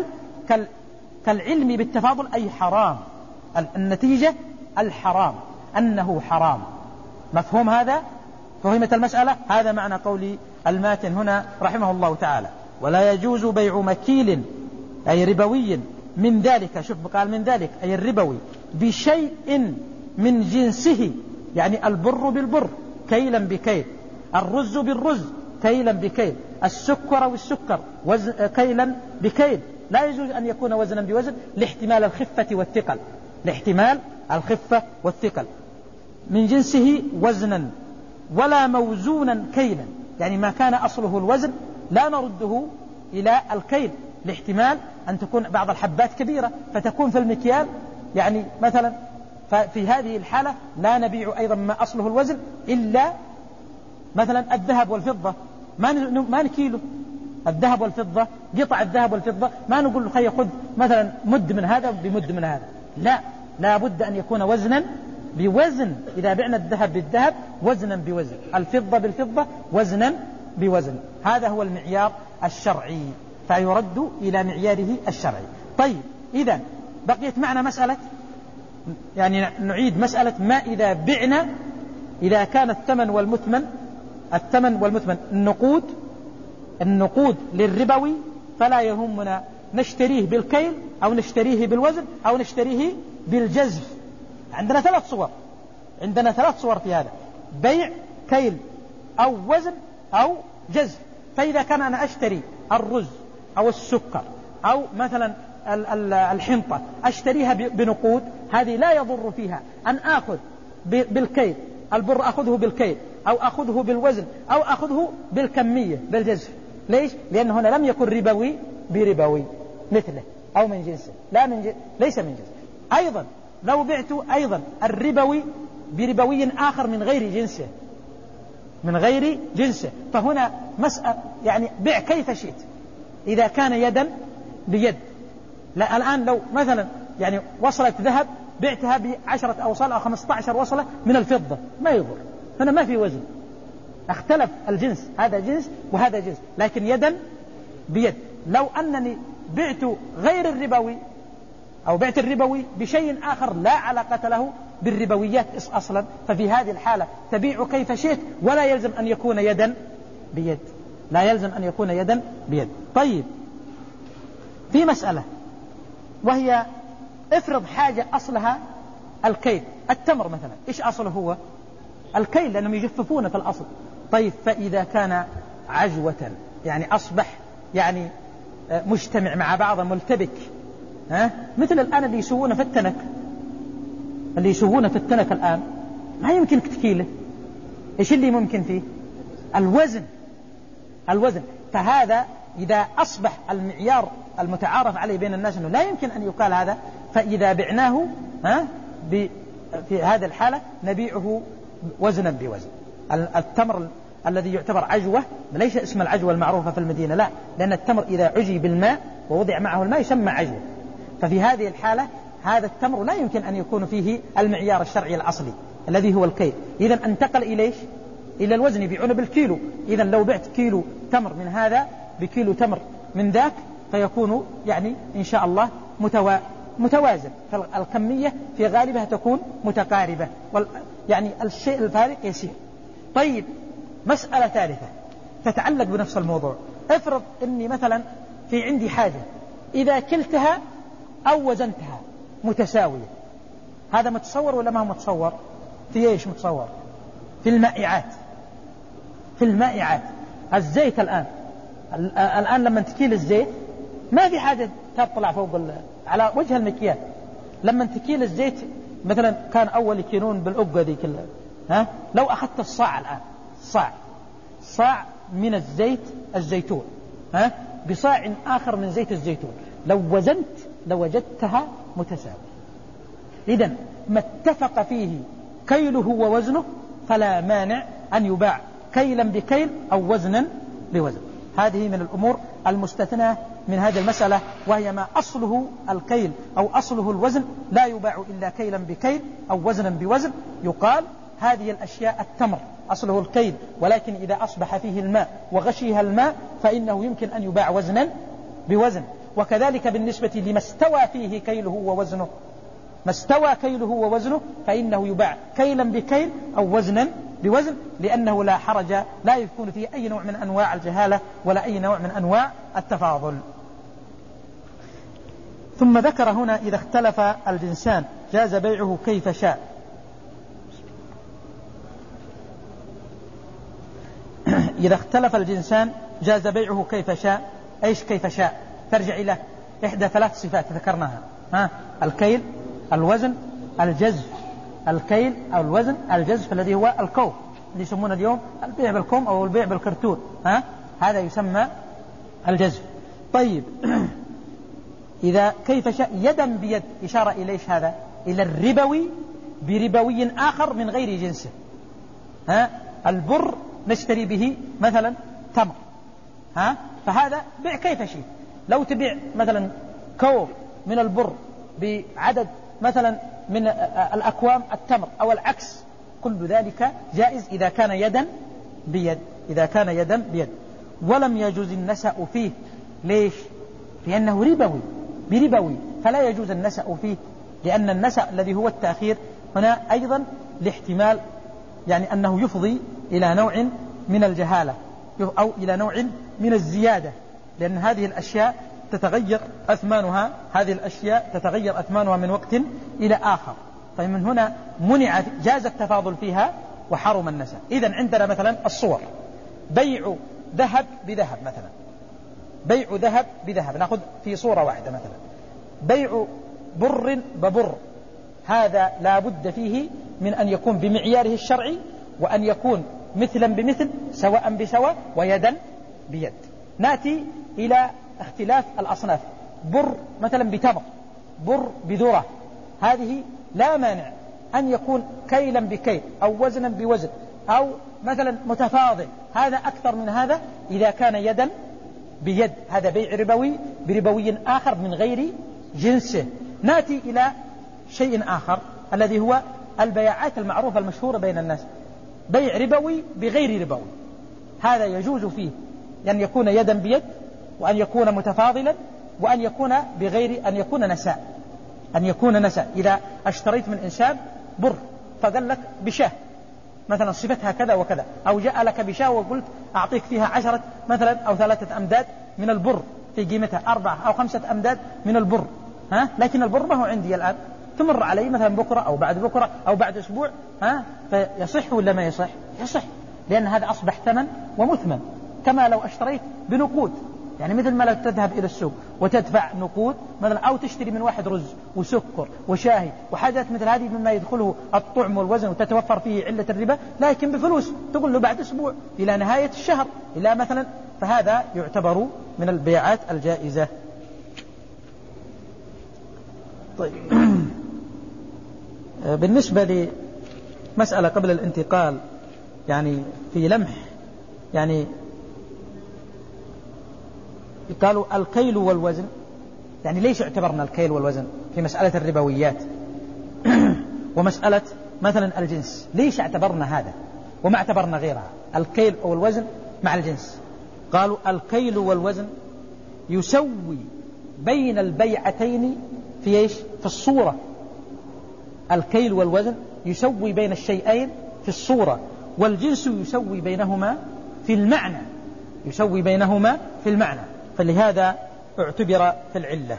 كالعلم بالتفاضل، أي حرام. النتيجة الحرام، أنه حرام. مفهوم هذا؟ فهمت المسألة؟ هذا معنى قول الماتن هنا رحمه الله تعالى. ولا يجوز بيع مكيل أي ربوي من ذلك، شوف قال من ذلك أي الربوي، بشيء من جنسه، يعني البر بالبر كيلا بكيل، الرز بالرز كيلا بكيل، السكر والسكر كيلا بكيل. لا يجوز أن يكون وزنا بوزن لاحتمال الخفة والثقل، لاحتمال الخفة والثقل. من جنسه وزنا ولا موزونا كيلا، يعني ما كان أصله الوزن لا نرده إلى الكيل لاحتمال أن تكون بعض الحبات كبيرة فتكون في المكيال، يعني مثلا. ففي هذه الحالة لا نبيع أيضا ما أصله الوزن إلا مثلا الذهب والفضة، ما ما نكيله الذهب والفضة، قطع الذهب والفضة ما نقول له خي خذ مثلا مد من هذا بمد من هذا، لا، لا بد أن يكون وزنا بوزن. إذا بعنا الذهب بالذهب وزنا بوزن، الفضة بالفضة وزنا بوزن. هذا هو المعيار الشرعي، فيرد إلى معياره الشرعي. طيب، إذا بقيت معنا مسألة، يعني نعيد مسألة ما إذا بعنا، إذا كان الثمن والمثمن، الثمن والمثمن النقود، النقود للربوي، فلا يهمنا نشتريه بالكيل أو نشتريه بالوزن أو نشتريه بالجزف. عندنا ثلاث صور، عندنا ثلاث صور في هذا: بيع، كيل، أو وزن، أو جزف. فإذا كان أنا أشتري الرز أو السكر أو مثلا الحنطة أشتريها بنقود، هذه لا يضر فيها أن آخذ بالكيل، البر أخذه بالكيل أو أخذه بالوزن أو أخذه بالكمية بالجزف. ليش؟ لأن هنا لم يكن ربوي بربوي مثله أو من جنسه، لا من جنس، ليس من جنسه. أيضا لو بعت أيضا الربوي بربوي آخر من غير جنسه من غير جنسه فهنا مسألة يعني بيع كيف شئت إذا كان يدا بيد. لا الآن لو مثلا يعني وصلت ذهب بعتها بعشرة أوصال أو خمسة عشر وصلة من الفضة ما يضر، هنا ما في وزن، اختلف الجنس، هذا جنس وهذا جنس لكن يدا بيد. لو أنني بعت غير الربوي أو بعت الربوي بشيء آخر لا علاقة له بالربويات أصلا، ففي هذه الحالة تبيع كيف شئت ولا يلزم أن يكون يدا بيد، لا يلزم أن يكون يدا بيد. طيب في مسألة وهي افرض حاجة أصلها الكيل، التمر مثلا إيش أصله هو الكيل لأنهم يجففون في الأصل. طيب فإذا كان عجوة يعني أصبح يعني مجتمع مع بعض ملتبك، ها؟ مثل الآن اللي يسوونه في التنك، اللي يسوونه في التنك الآن ما يمكنك تكيله، إيش اللي ممكن فيه الوزن الوزن فهذا إذا أصبح المعيار المتعارف عليه بين الناس أنه لا يمكن أن يقال هذا، فإذا بعناه ها في هذه الحالة نبيعه وزنا بوزن. التمر الذي يعتبر عجوة ليس اسم العجوة المعروفة في المدينة، لا، لأن التمر إذا عجي بالماء ووضع معه الماء يسمى عجوة، ففي هذه الحالة هذا التمر لا يمكن أن يكون فيه المعيار الشرعي الأصلي الذي هو الكيل، إذن انتقل إليش إلى الوزن، يبيعون بالكيلو. إذن لو بعت كيلو تمر من هذا بكيلو تمر من ذاك فيكون يعني إن شاء الله متوا... متوازن، فالكمية في غالبها تكون متقاربة وال... يعني الشيء الفارق يسير. طيب مسألة ثالثة تتعلق بنفس الموضوع، افرض أني مثلا في عندي حاجة إذا كلتها أو وزنتها متساوية، هذا متصور ولا ما هو متصور؟ في ايش متصور؟ في المائعات. في المائعات الزيت الآن الآن لما تكيل الزيت ما في حاجة تطلع فوق على وجه المكيال. لما تكيل الزيت مثلا كان أول يكيلون بالأقة ذي كلها، ها لو أخذت الصاع الآن صاع صاع من الزيت الزيتون ها بصاع آخر من زيت الزيتون، لو وزنت لوجدتها متساوية. إذن ما اتفق فيه كيله ووزنه فلا مانع أن يباع كيلا بكيل أو وزنا بوزن. هذه من الأمور المستثناة من هذه المسألة، وهي ما أصله الكيل أو أصله الوزن لا يباع إلا كيلا بكيل أو وزنا بوزن. يقال هذه الأشياء التمر أصله الكيل، ولكن إذا أصبح فيه الماء وغشيها الماء فإنه يمكن أن يباع وزنا بوزن. وكذلك بالنسبة لما استوى فيه كيله ووزنه، ما استوى كيله ووزنه فإنه يباع كيلا بكيل أو وزنا بوزن، لأنه لا حرج، لا يكون فيه أي نوع من أنواع الجهالة ولا أي نوع من أنواع التفاضل. ثم ذكر هنا إذا اختلف الجنسان جاز بيعه كيف شاء. إذا اختلف الجنسان جاز بيعه كيف شاء. أيش كيف شاء؟ ترجع إلى إحدى ثلاث صفات ذكرناها، ها الكيل، الوزن، الجزف. الكيل أو الوزن، الجزف الذي هو الكوم اللي يسمونه اليوم البيع بالكوم أو البيع بالكرتون، ها هذا يسمى الجزف. طيب إذا كيف شاء يدا بيد إشارة إليش؟ هذا إلى الربوي بربوي آخر من غير جنسه. ها البر نشتري به مثلا تمر، ها فهذا بيع كيف شيء. لو تبيع مثلا كوم من البر بعدد مثلا من الأكوام التمر أو العكس، كل ذلك جائز إذا كان يدا بيد، إذا كان يدا بيد. ولم يجوز النسأ فيه. ليش؟ لأنه ربوي بربوي، فلا يجوز النسأ فيه، لأن النسأ الذي هو التأخير هنا أيضا لاحتمال يعني أنه يفضي إلى نوع من الجهالة أو إلى نوع من الزيادة، لأن هذه الأشياء تتغير أثمانها، هذه الأشياء تتغير أثمانها من وقت إلى آخر، فمن هنا منع، جاز التفاضل فيها وحرم النسأ. إذن عندنا مثلا الصور، بيع ذهب بذهب مثلا، بيع ذهب بذهب، نأخذ في صورة واحدة مثلا، بيع بر ببر هذا لا بد فيه من أن يكون بمعياره الشرعي، وأن يكون مثلا بمثل، سواء بسواء، ويدا بيد. نأتي إلى اختلاف الأصناف. بر مثلا بتمر، بر بذرة، هذه لا مانع أن يكون كيلا بكيل أو وزنا بوزن أو مثلا متفاضل، هذا أكثر من هذا إذا كان يدا بيد، هذا بيع ربوي بربوي آخر من غير جنسه. نأتي إلى شيء آخر الذي هو البيعات المعروفة المشهورة بين الناس، بيع ربوي بغير ربوي، هذا يجوز فيه أن يكون يدا بيد، وأن يكون متفاضلا، وأن يكون بغير أن يكون نساء، أن يكون نساء. إذا اشتريت من إنسان بر فقال لك بشاه مثلا صفتها كذا وكذا، أو جاء لك بشاه وقلت أعطيك فيها عشرة مثلا أو ثلاثة أمداد من البر في قيمتها أربعة أو خمسة أمداد من البر، ها؟ لكن البر ما هو عندي الآن، تمر علي مثلا بكرة أو بعد بكرة أو بعد أسبوع، ها؟ فيصح ولا ما يصح؟ يصح، لأن هذا أصبح ثمن ومثمن، كما لو اشتريت بنقود، يعني مثل ما لو تذهب إلى السوق وتدفع نقود مثلا، أو تشتري من واحد رز وسكر وشاهي وحاجات مثل هذه مما يدخله الطعم والوزن وتتوفر فيه علة الربا، لكن بفلوس، تقول له بعد أسبوع إلى نهاية الشهر إلى مثلا، فهذا يعتبر من البيعات الجائزة. طيب بالنسبة لمسألة قبل الانتقال، يعني في لمح، يعني قالوا الكيل والوزن، يعني ليش اعتبرنا الكيل والوزن في مسألة الربويات ومسألة مثلا الجنس؟ ليش اعتبرنا هذا وما اعتبرنا غيرها، الكيل والوزن مع الجنس؟ قالوا الكيل والوزن يسوي بين البيعتين في ايش؟ في الصورة. الكيل والوزن يسوي بين الشيئين في الصورة، والجنس يسوي بينهما في المعنى، يسوي بينهما في المعنى، فلهذا اعتبر في العلة.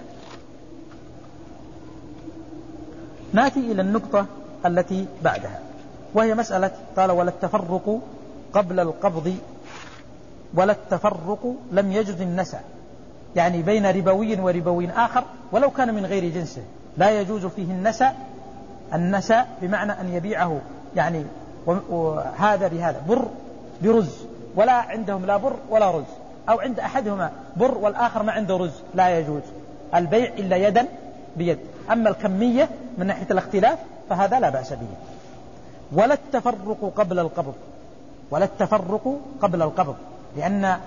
نأتي إلى النقطة التي بعدها، وهي مسألة قال ولا التفرق قبل القبض ولا التفرق لم يجز النسع، يعني بين ربوي وربوي آخر ولو كان من غير جنسه لا يجوز فيه النسع. النسع بمعنى أن يبيعه يعني وهذا بهذا، بر برز، ولا عندهم لا بر ولا رز، أو عند أحدهما بر والآخر ما عنده رز، لا يجوز البيع إلا يدا بيد. أما الكمية من ناحية الاختلاف فهذا لا بأس به. ولا التفرق قبل القبض، ولا التفرق قبل القبض، لأن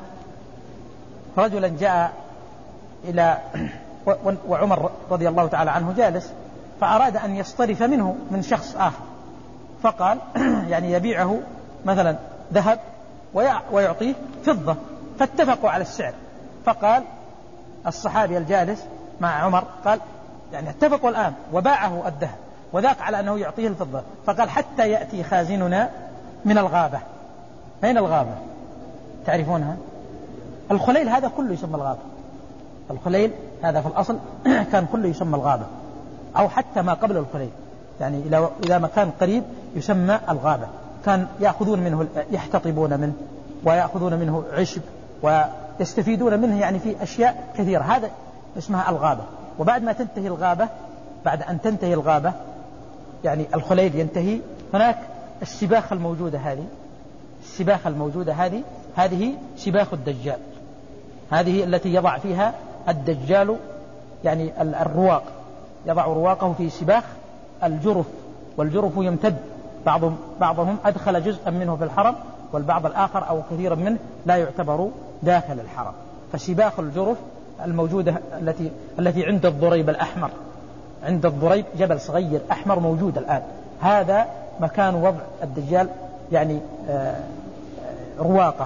رجلا جاء إلى وعمر رضي الله تعالى عنه جالس، فأراد أن يصطرف منه من شخص آخر، فقال يعني يبيعه مثلا ذهب ويعطيه فضة، فاتفقوا على السعر. فقال الصحابي الجالس مع عمر قال يعني اتفقوا الآن، وباعه الذهب وذاك على أنه يعطيه الفضة، فقال حتى يأتي خازننا من الغابة. أين الغابة؟ تعرفونها؟ الخليل هذا كله يسمى الغابة، الخليل هذا في الأصل كان كله يسمى الغابة، أو حتى ما قبل الخليل، يعني إذا مكان قريب يسمى الغابة. كان يأخذون منه، يحتطبون منه ويأخذون منه عشب ويستفيدون منه يعني في أشياء كثيرة، هذا اسمها الغابة. وبعد ما تنتهي الغابة، بعد أن تنتهي الغابة يعني الخليل ينتهي، هناك السباخ الموجودة هذه، السباخ الموجودة هذه هذه سباخ الدجال، هذه التي يضع فيها الدجال يعني الرواق، يضع رواقه في سباخ الجرف، والجرف يمتد، بعضهم, بعضهم أدخل جزءا منه في الحرم، والبعض الآخر أو كثيرا منه لا يعتبر داخل الحرم. فسباخ الجرف الموجودة التي التي عند الضريب الأحمر، عند الضريب جبل صغير أحمر موجود الآن، هذا مكان وضع الدجال يعني آه رواقة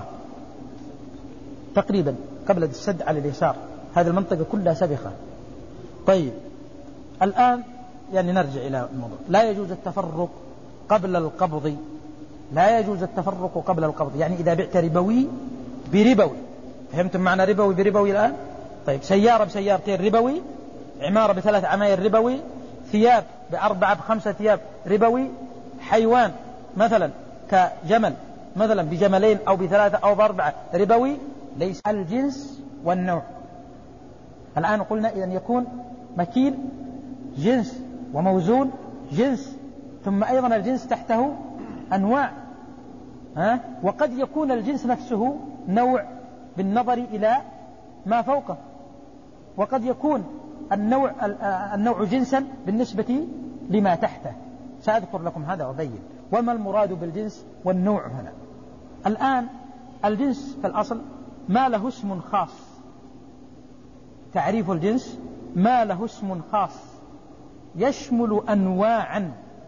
تقريبا قبل السد على اليسار، هذه المنطقة كلها سبخة. طيب الآن يعني نرجع إلى الموضوع. لا يجوز التفرق قبل القبض، لا يجوز التفرق قبل القبض، يعني إذا بعت ربوي بربوي، فهمتم معنى ربوي بربوي الآن؟ طيب سيارة بسيارتين ربوي، عمارة بثلاث عماير ربوي، ثياب بأربعة بخمسة ثياب ربوي، حيوان مثلا كجمل مثلا بجملين أو بثلاثة أو بأربعة ربوي، ليس الجنس والنوع. الآن قلنا إذن يكون مكيل جنس، وموزون جنس، ثم أيضا الجنس تحته أنواع، ها؟ وقد يكون الجنس نفسه نوع بالنظر إلى ما فوقه، وقد يكون النوع, النوع جنسا بالنسبة لما تحته. سأذكر لكم هذا وأبين وما المراد بالجنس والنوع هنا. الآن الجنس في الأصل ما له اسم خاص، تعريف الجنس ما له اسم خاص يشمل أنواعا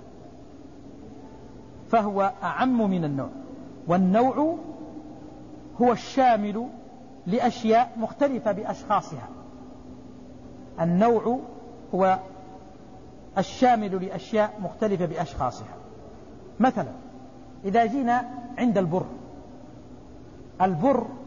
فهو أعم من النوع، والنوع هو الشامل لأشياء مختلفة بأشخاصها. النوع هو الشامل لأشياء مختلفة بأشخاصها. مثلا إذا جينا عند البر، البر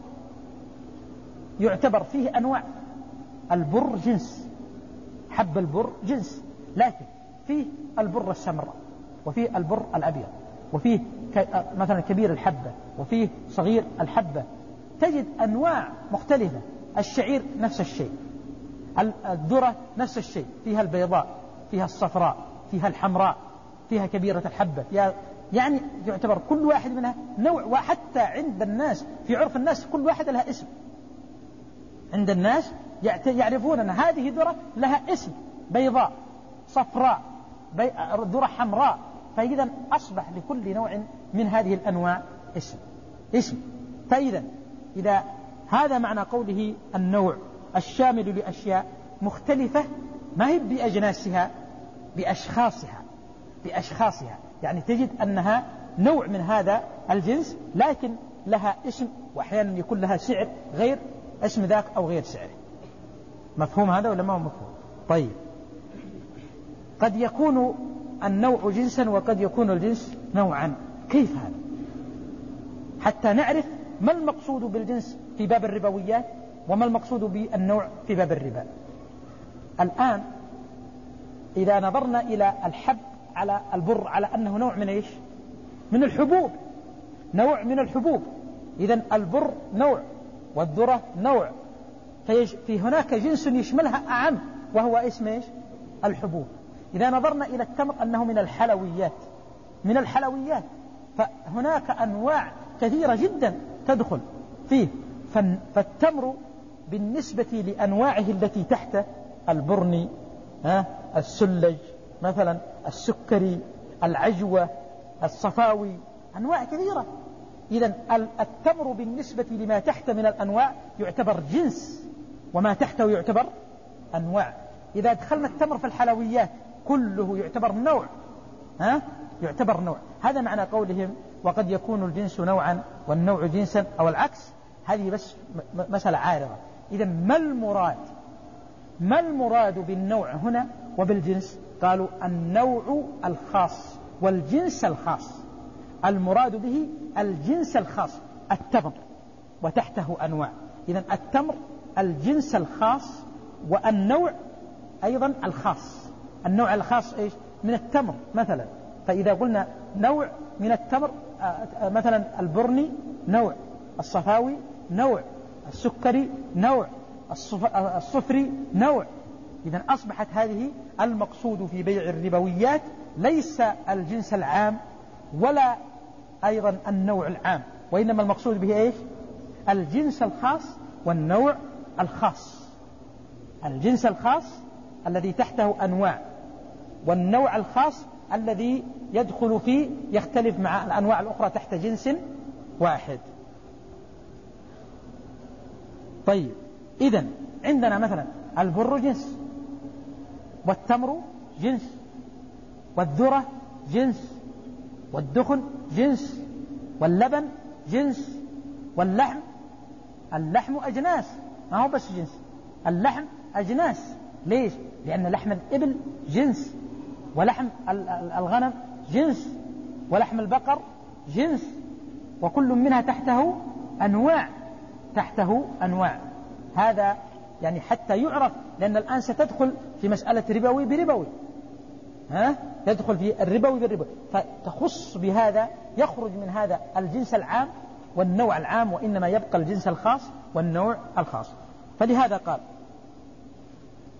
يعتبر فيه أنواع. البر جنس، حب البر جنس، لكن فيه البر السمراء، وفيه البر الأبيض، وفيه مثلا كبير الحبة، وفيه صغير الحبة. تجد أنواع مختلفة. الشعير نفس الشيء، الذرة نفس الشيء، فيها البيضاء، فيها الصفراء، فيها الحمراء، فيها كبيرة الحبة، فيها يعني يعتبر كل واحد منها نوع. وحتى عند الناس في عرف الناس كل واحد لها اسم. عند الناس يعرفون أن هذه ذرة لها اسم، بيضاء، صفراء، بي... ذرة حمراء. فإذا أصبح لكل نوع من هذه الأنواع اسم اسم فإذا إذا هذا معنى قوله النوع الشامل لأشياء مختلفة، ما هي بأجناسها، بأشخاصها بأشخاصها يعني تجد أنها نوع من هذا الجنس، لكن لها اسم، وأحيانا يكون لها سعر غير اسم ذاك أو غير سعره. مفهوم هذا ولا ما هو مفهوم؟ طيب، قد يكون النوع جنسا وقد يكون الجنس نوعا. كيف هذا؟ حتى نعرف ما المقصود بالجنس في باب الربويات وما المقصود بالنوع في باب الربا. الآن إذا نظرنا إلى الحب على البر على أنه نوع من إيش؟ من الحبوب، نوع من الحبوب. إذن البر نوع والذرة نوع، في هناك جنس يشملها أعم وهو اسم إيش؟ الحبوب. إذا نظرنا إلى التمر أنه من الحلويات، من الحلويات، فهناك أنواع كثيرة جدا تدخل فيه. فالتمر بالنسبة لأنواعه التي تحت البرني، ها، السلج مثلا، السكري، العجوة، الصفاوي، أنواع كثيرة. إذن التمر بالنسبة لما تحت من الأنواع يعتبر جنس، وما تحته يعتبر أنواع. إذا دخلنا التمر في الحلويات كله يعتبر نوع، ها؟ يعتبر نوع. هذا معنى قولهم وقد يكون الجنس نوعا والنوع جنسا أو العكس. هذه بس مسألة عارضة. إذا ما المراد ما المراد بالنوع هنا وبالجنس؟ قالوا النوع الخاص والجنس الخاص. المراد به الجنس الخاص التمر، وتحته أنواع. إذن التمر الجنس الخاص، والنوع أيضا الخاص. النوع الخاص إيش؟ من التمر مثلا. فإذا قلنا نوع من التمر مثلا البرني نوع، الصفاوي نوع، السكري نوع، الصفري نوع. إذن أصبحت هذه المقصود في بيع الربويات ليس الجنس العام ولا أيضا النوع العام، وإنما المقصود به إيش؟ الجنس الخاص والنوع الخاص. الجنس الخاص الذي تحته أنواع، والنوع الخاص الذي يدخل فيه يختلف مع الأنواع الأخرى تحت جنس واحد. طيب، إذن عندنا مثلا البر جنس، والتمر جنس، والذرة جنس، والدخن جنس، واللبن جنس، واللحم اللحم أجناس، ما هو بس جنس، اللحم أجناس. ليش؟ لأن لحم الإبل جنس، ولحم الغنم جنس، ولحم البقر جنس، وكل منها تحته أنواع تحته أنواع. هذا يعني حتى يعرف، لأن الآن ستدخل في مسألة ربوي بربوي، ها؟ يدخل في الربوي بالربوي، فتخص بهذا، يخرج من هذا الجنس العام والنوع العام، وإنما يبقى الجنس الخاص والنوع الخاص. فلهذا قال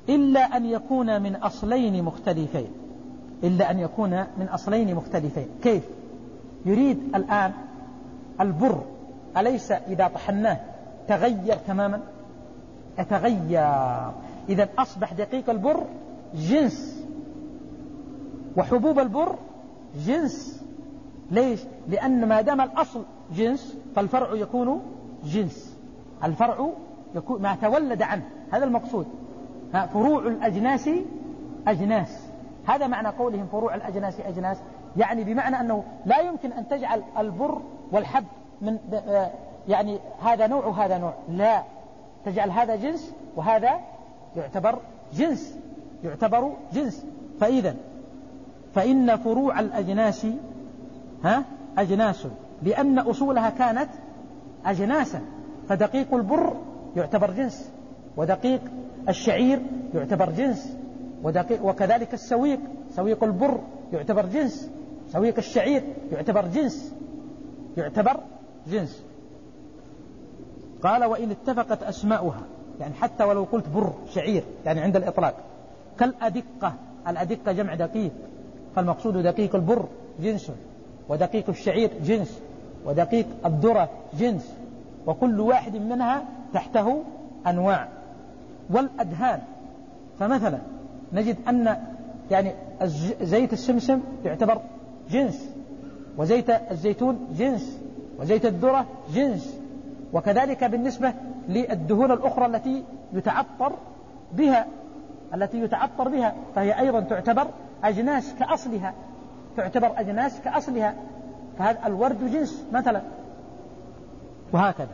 إلا أن يكون من أصلين مختلفين إلا أن يكون من أصلين مختلفين. كيف؟ يريد الآن البر أليس إذا طحناه تغير تماما؟ يتغير. إذا أصبح دقيق البر جنس وحبوب البر جنس. ليش؟ لأن ما دام الأصل جنس فالفرع يكون جنس. الفرع يكون ما تولد عنه، هذا المقصود. فروع الأجناس أجناس، هذا معنى قولهم فروع الأجناس أجناس، يعني بمعنى أنه لا يمكن أن تجعل البر والحب من يعني هذا نوع وهذا نوع، لا، تجعل هذا جنس وهذا يعتبر جنس يعتبر جنس. فإذا فإن فروع الأجناس ها أجناس لأن أصولها كانت أجناسا. فدقيق البر يعتبر جنس، ودقيق الشعير يعتبر جنس، ودقيق وكذلك السويق، سويق البر يعتبر جنس، سويق الشعير يعتبر جنس يعتبر جنس. قال وإن اتفقت أسماؤها، يعني حتى ولو قلت بر شعير يعني عند الإطلاق، كالأدقة، الأدقة جمع دقيق، فالمقصود دقيق البر جنس، ودقيق الشعير جنس، ودقيق الذرة جنس، وكل واحد منها تحته أنواع. والأدهان، فمثلا نجد أن يعني زيت السمسم يعتبر جنس، وزيت الزيتون جنس، وزيت الذرة جنس، وكذلك بالنسبة للدهون الأخرى التي يتعطر بها التي يتعطر بها فهي أيضا تعتبر أجناس كأصلها تعتبر أجناس كأصلها فهذا الورد جنس مثلا، وهكذا.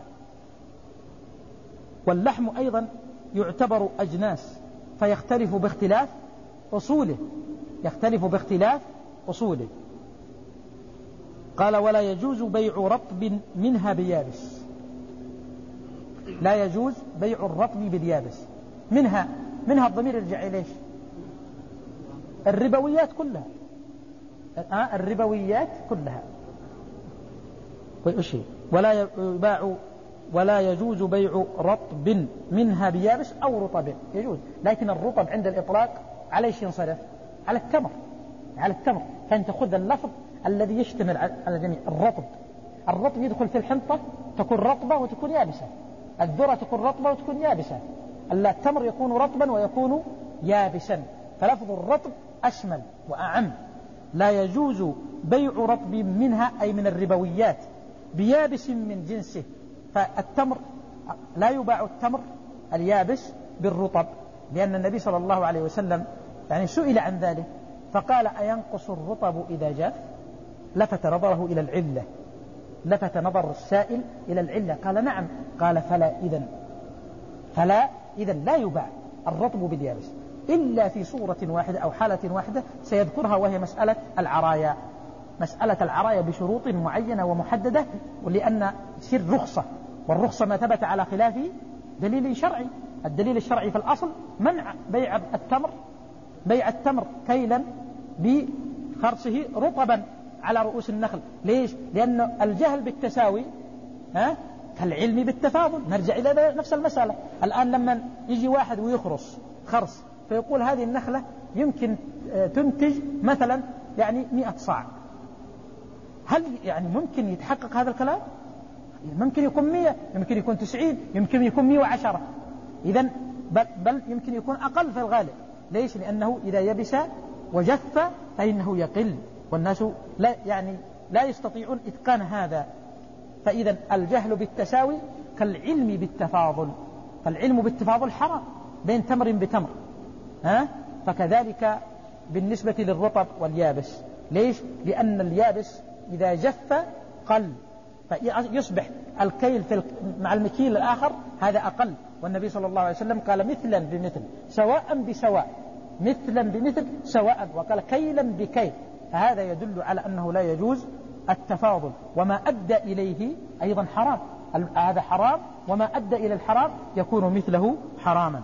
واللحم أيضا يعتبر أجناس فيختلف باختلاف أصوله يختلف باختلاف أصوله. قال ولا يجوز بيع رطب منها بيابس، لا يجوز بيع الرطب باليابس. منها منها الضمير يرجع إليش؟ الربويات كلها آه الربويات كلها. ولا يباع ولا يجوز بيع رطب منها بيابس أو رطب، يجوز، لكن الرطب عند الإطلاق على ايش ينصرف؟ على التمر على التمر فأنت خذ اللفظ الذي يشتمل على الجميع. الرطب الرطب يدخل في الحنطة تكون رطبة وتكون يابسة، الذرة تكون رطبة وتكون يابسة، التمر يكون رطبا ويكون يابسا، فلفظ الرطب أشمل وأعم. لا يجوز بيع رطب منها أي من الربويات بيابس من جنسه. فالتمر لا يباع التمر اليابس بالرطب، لأن النبي صلى الله عليه وسلم يعني سئل عن ذلك فقال أينقص الرطب إذا جاف؟ لفت نظره إلى العلة لفت نظر السائل إلى العلة قال نعم. قال فلا إذن فلا إذن لا يباع الرطب باليابس إلا في صورة واحدة أو حالة واحدة سيذكرها، وهي مسألة العرايا مسألة العرايا بشروط معينة ومحددة، ولأن تصير رخصة، والرخصة ما ثبت على خلاف دليل شرعي. الدليل الشرعي في الأصل منع بيع التمر بيع التمر كيلا بخرصه رطبا على رؤوس النخل. ليش؟ لأن الجهل بالتساوي ها كالعلم بالتفاضل. نرجع إلى نفس المسألة. الآن لما يجي واحد ويخرص خرص فيقول هذه النخلة يمكن تنتج مثلا يعني مئة صاع، هل يعني ممكن يتحقق هذا الكلام؟ ممكن يكون مئة، يمكن يكون تسعين، يمكن يكون مئة وعشرة، إذن بل, بل يمكن يكون أقل في الغالب. ليش؟ لأنه إذا يبس وجف فإنه يقل، والناس لا يعني لا يستطيعون إتقان هذا. فإذا الجهل بالتساوي كالعلم بالتفاضل، فالعلم بالتفاضل حرام بين تمر بتمر ها؟ فكذلك بالنسبة للرطب واليابس. ليش؟ لأن اليابس إذا جف قل فيصبح الكيل في مع المكيل الآخر هذا أقل، والنبي صلى الله عليه وسلم قال مثلا بمثل سواء بسواء، مثلا بمثل سواء، وقال كيلا بكيل، فهذا يدل على أنه لا يجوز التفاضل، وما أدى إليه أيضا حرام. هذا حرام، وما أدى إلى الحرام يكون مثله حراما.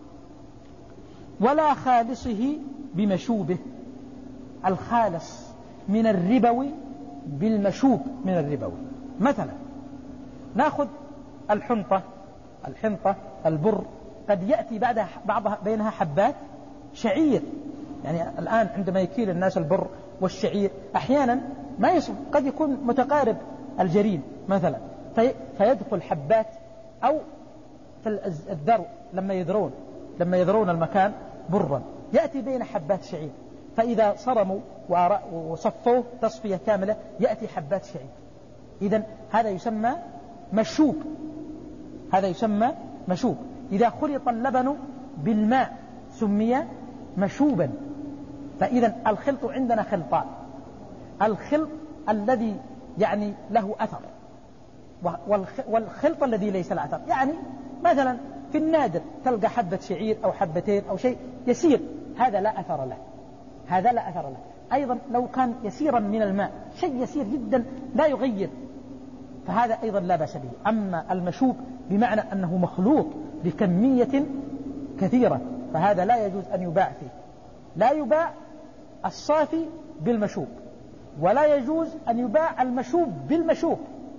ولا خالصه بمشوبه، الخالص من الربوي بالمشوب من الربوي. مثلا نأخذ الحنطة الحنطة البر قد يأتي بعدها بعضها بينها حبات شعير. يعني الآن عندما يكيل الناس البر والشعير أحيانا ما يصف، قد يكون متقارب الجرين مثلا، في فيدخل حبات، أو في الذرو لما يذرون لما يذرون المكان برا يأتي بين حبات شعير، فإذا صرموا وصفوه تصفية كاملة يأتي حبات شعير. إذن هذا يسمى مشوب، هذا يسمى مشوب. إذا خلط اللبن بالماء سمي مشوبا. فإذا الخلط عندنا خلطان: الخلط الذي يعني له أثر، والخلط الذي ليس له أثر. يعني مثلا في النادر تلقى حبة شعير أو حبتين أو شيء يسير، هذا لا أثر له، هذا لا أثر له. أيضا لو كان يسيرا من الماء، شيء يسير جدا لا يغير، فهذا أيضا لا بأس به. أما المشوب بمعنى أنه مخلوط بكمية كثيرة، فهذا لا يجوز أن يباع فيه. لا يباع الصافي بالمشوب، ولا يجوز أن يباع المشوب بالمشوب.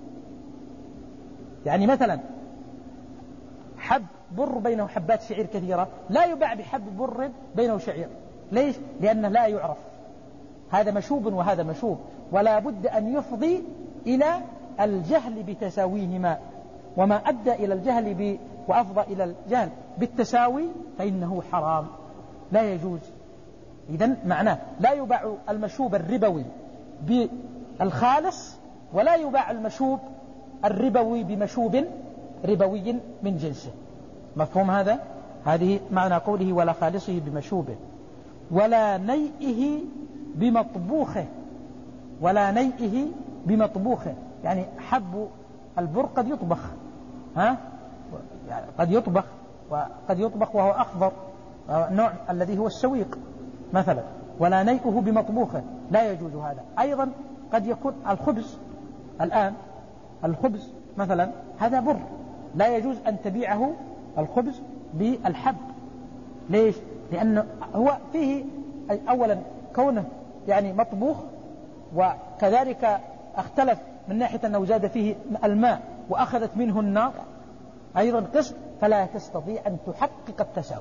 يعني مثلا حب بر بينه حبات شعير كثيرة لا يباع بحب بر بينه شعير. ليش؟ لأنه لا يعرف، هذا مشوب وهذا مشوب، ولا بد أن يفضي إلى الجهل بتساويهما. وما أدى إلى الجهل ب... وأفضى إلى الجهل بالتساوي فإنه حرام، لا يجوز. إذن معناه لا يباع المشوب الربوي بالخالص، ولا يباع المشوب الربوي بمشوب ربوي من جنسه. مفهوم هذا؟ هذه معنى قوله ولا خالصه بمشوبه. ولا نيئه بمطبوخه، ولا نيئه بمطبوخه، يعني حب البر قد يطبخ، ها؟ يعني قد يطبخ، وقد يطبخ وهو أخضر، النوع الذي هو السويق مثلا. ولا نيئه بمطبوخه، لا يجوز هذا. أيضا قد يكون الخبز، الآن الخبز مثلا هذا بر، لا يجوز أن تبيعه الخبز بالحب. ليش؟ لأنه هو فيه أولا كونه يعني مطبوخ، وكذلك اختلف من ناحية أنه زاد فيه الماء وأخذت منه النار أيضا قسط، فلا تستطيع أن تحقق التساوي.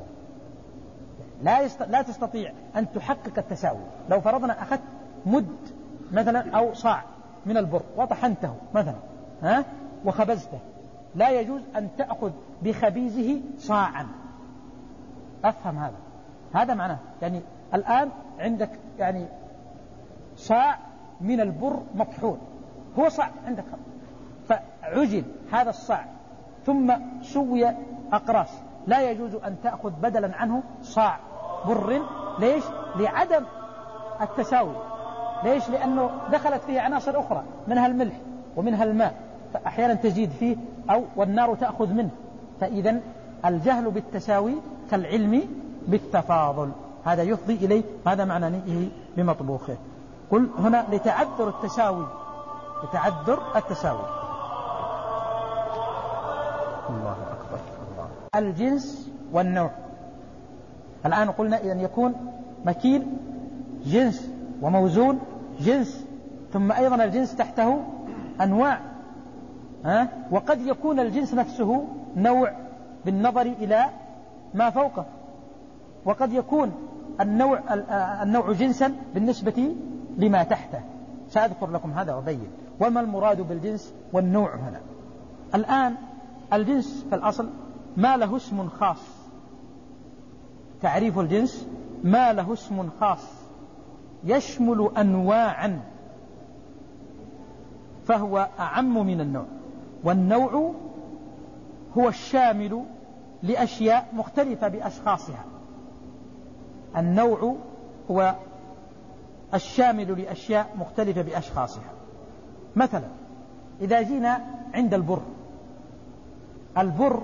لا, يست... لا تستطيع أن تحقق التساوي. لو فرضنا أخذت مد مثلا أو صاع من البر وطحنته مثلا، ها؟ وخبزته، لا يجوز أن تأخذ بخبيزه صاعا. أفهم هذا؟ هذا معناه يعني الآن عندك يعني صاع من البر مطحون، هو صاع عندك، فعجل هذا الصاع ثم سوي أقراص، لا يجوز أن تأخذ بدلا عنه صاع بر. ليش؟ لعدم التساوي. ليش؟ لأنه دخلت فيه عناصر أخرى، منها الملح ومنها الماء، فأحيانا تزيد فيه أو والنار تأخذ منه. فإذا الجهل بالتساوي كالعلم بالتفاضل، هذا يفضي إليه. هذا معنى نيئه بمطبوخه. قل هنا لتعذر التساوي، لتعذر التساوي. الله أكبر. الله. الجنس والنوع. الآن قلنا أن يكون مكيل جنس وموزون جنس، ثم أيضا الجنس تحته أنواع، ها؟ وقد يكون الجنس نفسه نوع بالنظر إلى ما فوقه، وقد يكون النوع النوع جنسا بالنسبة لما تحته. سأذكر لكم هذا وبين وما المراد بالجنس والنوع هنا. الآن الجنس في الأصل ما له اسم خاص. تعريف الجنس ما له اسم خاص يشمل أنواعا، فهو أعم من النوع. والنوع هو الشامل لأشياء مختلفة بأشخاصها. النوع هو الشامل لأشياء مختلفة بأشخاصها. مثلا إذا جينا عند البر، البر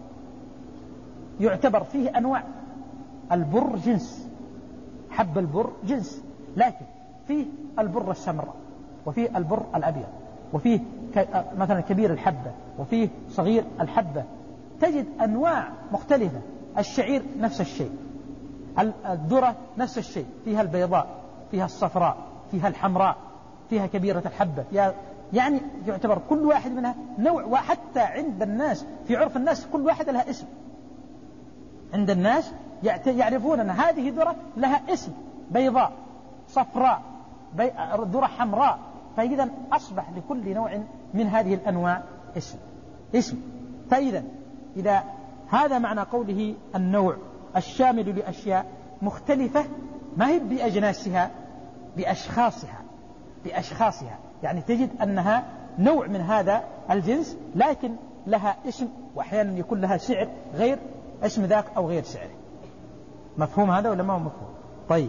يعتبر فيه أنواع. البر جنس، حب البر جنس، لكن فيه البر السمراء، وفيه البر الأبيض، وفيه مثلا كبير الحبة، وفيه صغير الحبة. تجد أنواع مختلفة. الشعير نفس الشيء، الذرة نفس الشيء، فيها البيضاء، فيها الصفراء، فيها الحمراء، فيها كبيرة الحبة، فيها يعني يعتبر كل واحد منها نوع. وحتى عند الناس في عرف الناس كل واحد لها اسم. عند الناس يعرفون أن هذه ذرة لها اسم، بيضاء، صفراء، بي... ذرة حمراء. فإذا أصبح لكل نوع من هذه الأنواع اسم اسم فإذا إذا هذا معنى قوله النوع الشامل لأشياء مختلفة، ما هي بأجناسها، بأشخاصها بأشخاصها يعني تجد أنها نوع من هذا الجنس لكن لها اسم، وأحيانا يكون لها سعر غير اسم ذاك أو غير سعره. مفهوم هذا ولا ما هو مفهوم؟ طيب،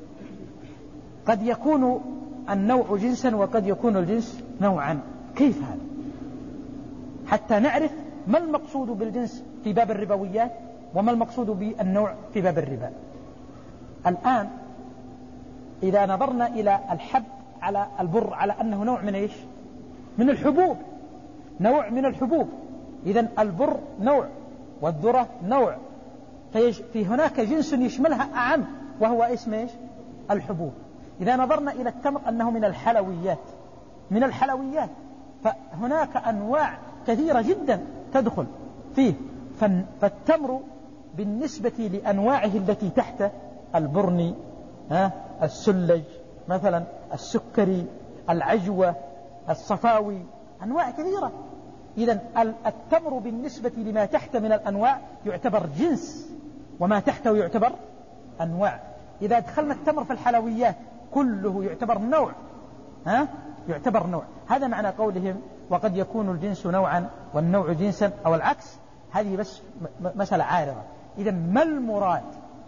قد يكون النوع جنسا وقد يكون الجنس نوعا. كيف هذا؟ حتى نعرف ما المقصود بالجنس في باب الربويات وما المقصود بالنوع في باب الربا. الآن إذا نظرنا إلى الحب على البر على أنه نوع من إيش؟ من الحبوب، نوع من الحبوب. إذن البر نوع والذرة نوع، في هناك جنس يشملها أعم وهو اسم إيش؟ الحبوب. إذا نظرنا إلى التمر أنه من الحلويات، من الحلويات، فهناك أنواع كثيرة جدا تدخل فيه. فالتمر بالنسبة لأنواعه التي تحت البرني، ها، السلج مثلا، السكري، العجوة، الصفاوي، أنواع كثيرة. إذن التمر بالنسبة لما تحت من الأنواع يعتبر جنس، وما تحته يعتبر أنواع. إذا دخلنا التمر في الحلويات كله يعتبر نوع، ها؟ يعتبر نوع. هذا معنى قولهم وقد يكون الجنس نوعا والنوع جنسا أو العكس. هذه بس مسألة عارضة. إذا ما المراد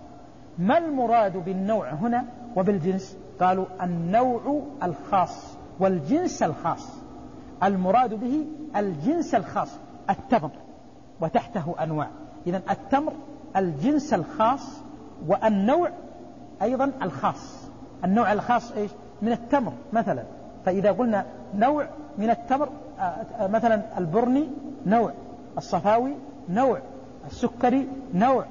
ما المراد بالنوع هنا وبالجنس؟ قالوا النوع الخاص والجنس الخاص. المراد به الجنس الخاص التمر وتحته أنواع. إذن التمر الجنس الخاص والنوع أيضا الخاص. النوع الخاص إيش؟ من التمر مثلا. فإذا قلنا نوع من التمر مثلا البرني نوع، الصفاوي نوع، السكري نوع،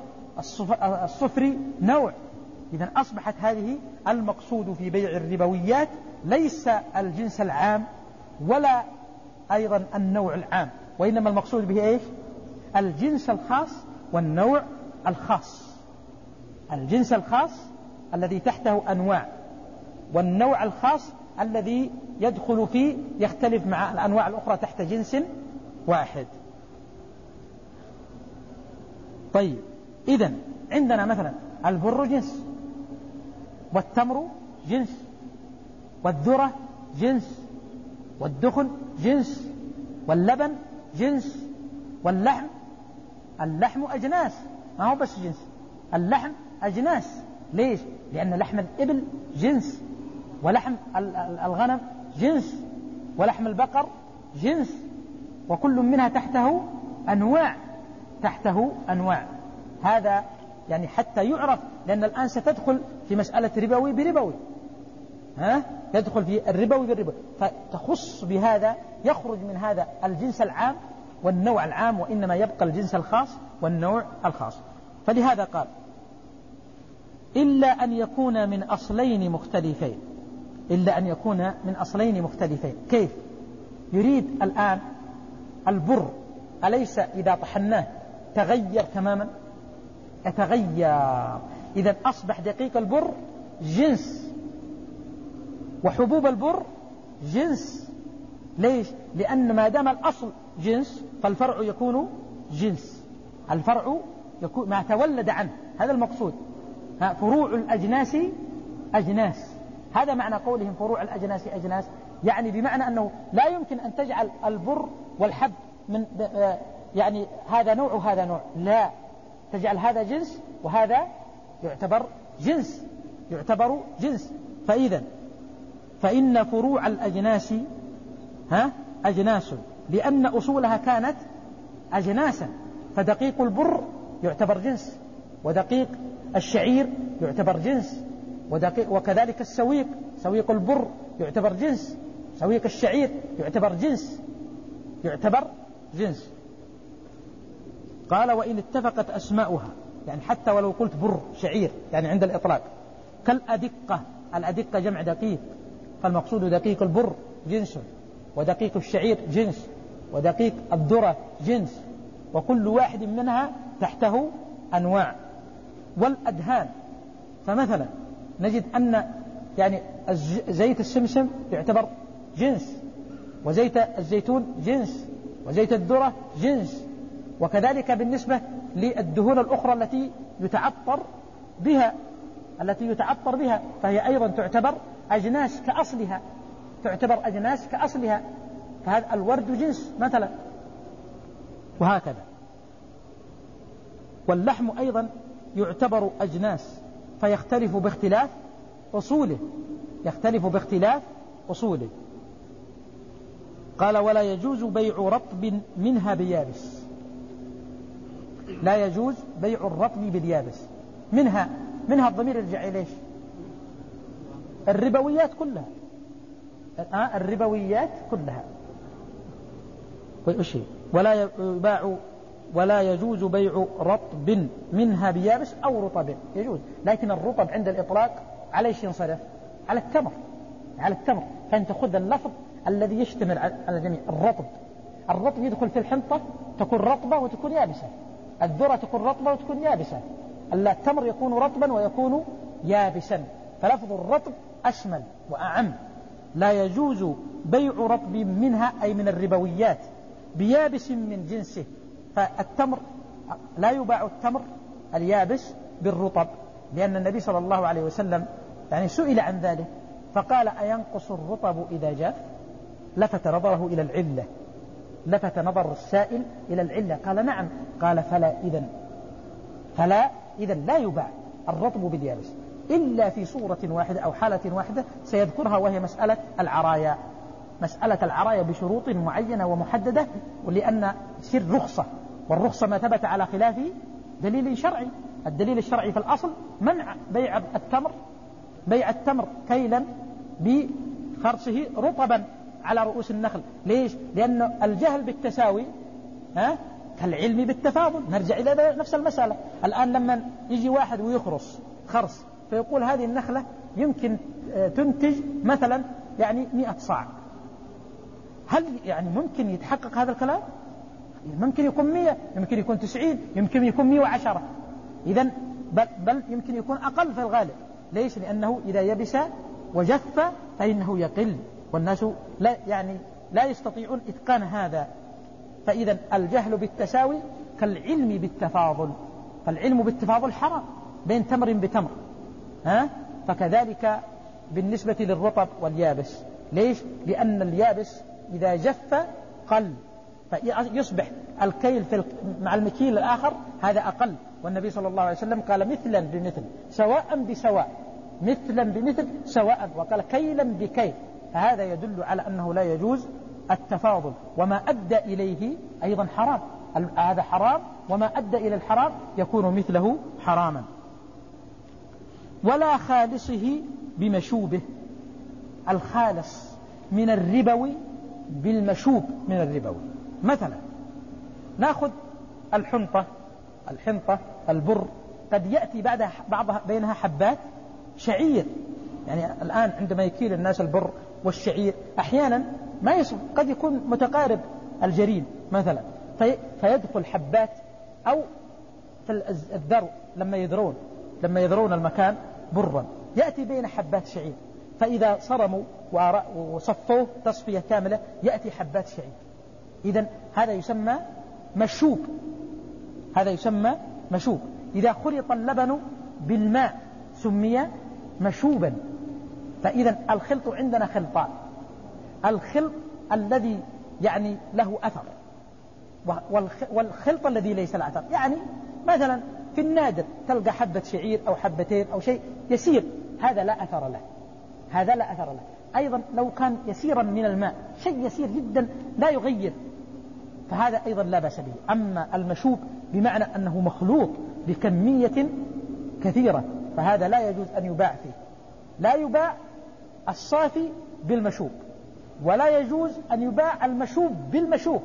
الصفري نوع. إذن أصبحت هذه المقصود في بيع الربويات ليس الجنس العام ولا أيضا النوع العام، وإنما المقصود به إيش؟ الجنس الخاص والنوع الخاص. الجنس الخاص الذي تحته أنواع، والنوع الخاص الذي يدخل فيه يختلف مع الأنواع الأخرى تحت جنس واحد. طيب، إذن عندنا مثلا البر جنس، والتمر جنس، والذرة جنس، والدخن جنس، واللبن جنس، واللحم اللحم أجناس، ما هو بس جنس، اللحم أجناس. ليش؟ لأن لحم الإبل جنس، ولحم الغنم جنس، ولحم البقر جنس، وكل منها تحته أنواع تحته أنواع. هذا يعني حتى يعرف، لأن الآن ستدخل في مسألة ربوي بربوي، ها؟ يدخل في الربوي بالربوي، فتخص بهذا يخرج من هذا الجنس العام والنوع العام، وإنما يبقى الجنس الخاص والنوع الخاص. فلهذا قال إلا أن يكون من أصلين مختلفين. إلا أن يكون من أصلين مختلفين. كيف؟ يريد الآن البر أليس إذا طحناه تغير تماما؟ يتغير. إذا أصبح دقيق البر جنس، وحبوب البر جنس. ليش؟ لأن ما دام الأصل جنس فالفرع يكون جنس. الفرع يكون ما تولد عنه، هذا المقصود. فروع الأجناس أجناس. هذا معنى قولهم فروع الأجناس أجناس، يعني بمعنى أنه لا يمكن أن تجعل البر والحب من يعني هذا نوع وهذا نوع، لا، تجعل هذا جنس وهذا يعتبر جنس يعتبر جنس. فإذا فإن فروع الأجناس ها أجناس لأن أصولها كانت أجناسا. فدقيق البر يعتبر جنس، ودقيق الشعير يعتبر جنس، ودقيق وكذلك السويق، سويق البر يعتبر جنس، سويق الشعير يعتبر جنس يعتبر جنس. قال وإن اتفقت أسماؤها، يعني حتى ولو قلت بر شعير يعني عند الإطلاق، كالأدقة. الأدقة جمع دقيق، فالمقصود دقيق البر جنس، ودقيق الشعير جنس، ودقيق الذرة جنس، وكل واحد منها تحته أنواع. والأدهان، فمثلا نجد أن يعني زيت السمسم يعتبر جنس، وزيت الزيتون جنس، وزيت الذرة جنس، وكذلك بالنسبة للدهون الأخرى التي يتعطر بها التي يتعطر بها فهي أيضا تعتبر أجناس كأصلها تعتبر أجناس كأصلها فهذا الورد جنس مثلا، وهكذا. واللحم أيضا يعتبر أجناس فيختلف باختلاف أصوله يختلف باختلاف أصوله. قال: ولا يجوز بيع رطب منها بيابس. لا يجوز بيع الرطب باليابس. منها منها الضمير يرجع إليه الربويات كلها آه الربويات كلها. ولا يباع ولا يجوز بيع رطب منها بيابس أو رطب، يجوز، لكن الرطب عند الإطلاق على ايش ينصرف؟ على التمر على التمر فأنت خذ اللفظ الذي يشتمل على الجميع. الرطب الرطب يدخل في الحنطة تكون رطبة وتكون يابسة، الذرة تكون رطبة وتكون يابسة، التمر يكون رطبا ويكون يابسا، فلفظ الرطب أشمل وأعم. لا يجوز بيع رطب منها أي من الربويات بيابس من جنسه. فالتمر لا يباع التمر اليابس بالرطب، لأن النبي صلى الله عليه وسلم يعني سئل عن ذلك فقال: أينقص الرطب إذا جاف؟ لفت نظره إلى العلة لفت نظر السائل إلى العلة قال: نعم. قال: فلا إذن فلا إذن لا يباع الرطب باليابس إلا في صورة واحدة أو حالة واحدة سيذكرها، وهي مسألة العرايا مسألة العرايا بشروط معينة ومحددة، ولأن تصير رخصة، والرخصة ما ثبت على خلاف دليل شرعي. الدليل الشرعي في الأصل منع بيع التمر بيع التمر كيلا بخرصه رطبا على رؤوس النخل. ليش؟ لأن الجهل بالتساوي ها كالعلم بالتفاضل. نرجع إلى نفس المسألة. الآن لما يجي واحد ويخرص خرص فيقول هذه النخلة يمكن تنتج مثلا يعني مئة صاع، هل يعني ممكن يتحقق هذا الكلام؟ ممكن يكون مئة، يمكن يكون تسعين، يمكن يكون مئة وعشرة، إذن بل, بل يمكن يكون أقل في الغالب. ليش؟ لأنه إذا يبس وجف فإنه يقل، والناس لا يعني لا يستطيعون إتقان هذا. فإذا الجهل بالتساوي كالعلم بالتفاضل، فالعلم بالتفاضل حرام بين تمر بتمر ها؟ فكذلك بالنسبة للرطب واليابس. ليش؟ لأن اليابس إذا جف قل، فيصبح الكيل في مع المكيل الآخر هذا أقل، والنبي صلى الله عليه وسلم قال: مثلا بمثل سواء بسواء، مثلا بمثل سواء، وقال كيلا بكيل. فهذا يدل على أنه لا يجوز التفاضل، وما أدى إليه أيضا حرام. هذا حرام، وما أدى إلى الحرام يكون مثله حراما. ولا خالصه بمشوبه. الخالص من الربوي بالمشوب من الربوي. مثلا نأخذ الحنطة الحنطة البر، قد يأتي بعدها بعضها بينها حبات شعير. يعني الآن عندما يكيل الناس البر والشعير أحيانا ما يصف، قد يكون متقارب الجرين مثلا، في فيدخل حبات، أو في الذرو لما يذرون لما يذرون المكان برا يأتي بين حبات شعير، فإذا صرموا وصفوه تصفية كاملة يأتي حبات شعير. إذن هذا يسمى مشوب هذا يسمى مشوب. إذا خلط اللبن بالماء سمي مشوبا. فإذا الخلط عندنا خلطان: الخلط الذي يعني له أثر، والخلط الذي ليس له أثر. يعني مثلا في النادر تلقى حبة شعير أو حبتين أو شيء يسير، هذا لا أثر له هذا لا أثر له. أيضا لو كان يسيرا من الماء، شيء يسير جدا لا يغير، فهذا أيضا لا بأس به. أما المشوب بمعنى أنه مخلوط بكمية كثيرة فهذا لا يجوز أن يباع فيه. لا يباع الصافي بالمشوب، ولا يجوز أن يباع المشوب بالمشوب.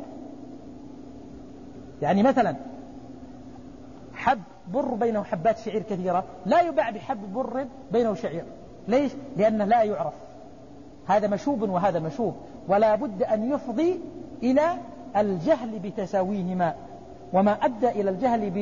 يعني مثلا حب بر بينه حبات شعير كثيرة لا يباع بحب بر بينه شعير. ليش؟ لأنه لا يعرف، هذا مشوب وهذا مشوب، ولا بد أن يفضي إلى الجهل بتساويهما. وما أدى إلى الجهل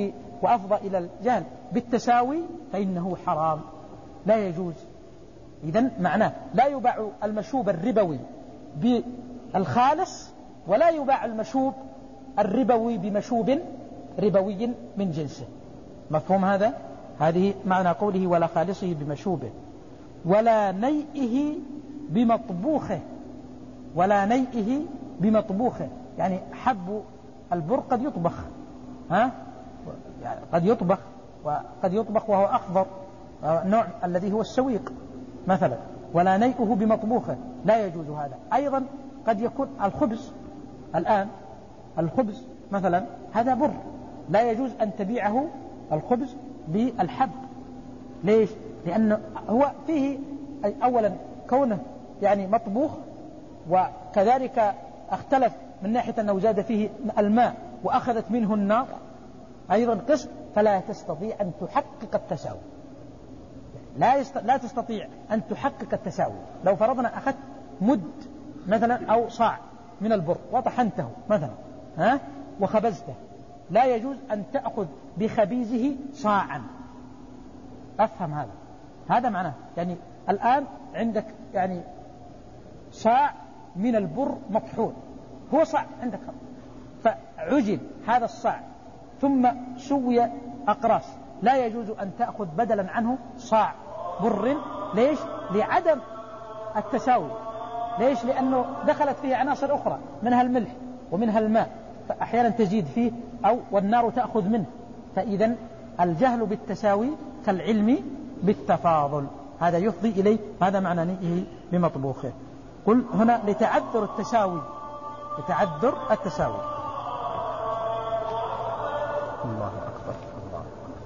وأفضى إلى الجهل بالتساوي فإنه حرام لا يجوز. إذن معناه لا يباع المشوب الربوي بالخالص ولا يباع المشوب الربوي بمشوب ربوي من جنسه. مفهوم هذا؟ هذه معنى قوله ولا خالصه بمشوبه. ولا نيئه بمطبوخه، ولا نيئه بمطبوخه، يعني حب البر قد يطبخ، ها؟ يعني قد يطبخ وقد يطبخ وهو أخضر، نوع الذي هو السويق مثلا. ولا نيئه بمطبوخه لا يجوز هذا. أيضا قد يكون الخبز، الآن الخبز مثلا هذا بر، لا يجوز أن تبيعه الخبز بالحب. ليش؟ لأنه هو فيه أولا كونه يعني مطبوخ، وكذلك اختلف من ناحية أنه زاد فيه الماء وأخذت منه النار أيضا قسم، فلا تستطيع أن تحقق التساوي. لا, يست... لا تستطيع أن تحقق التساوي. لو فرضنا أخذت مد مثلا أو صاع من البر وطحنته مثلا، ها؟ وخبزته، لا يجوز أن تأخذ بخبيزه صاعا. أفهم هذا؟ هذا معناه يعني الآن عندك يعني صاع من البر مطحون، هو صاع عندك، فعجل هذا الصاع ثم سوي أقراص، لا يجوز أن تأخذ بدلا عنه صاع بر. ليش؟ لعدم التساوي. ليش؟ لأنه دخلت فيه عناصر أخرى منها الملح ومنها الماء، فأحيانا تزيد فيه أو والنار تأخذ منه. فإذا الجهل بالتساوي كالعلم بالتفاضل، هذا يفضي إليه. هذا معنى نيئه بمطبوخه. قل هنا لتعذر التساوي، لتعذر التساوي. الله أكبر.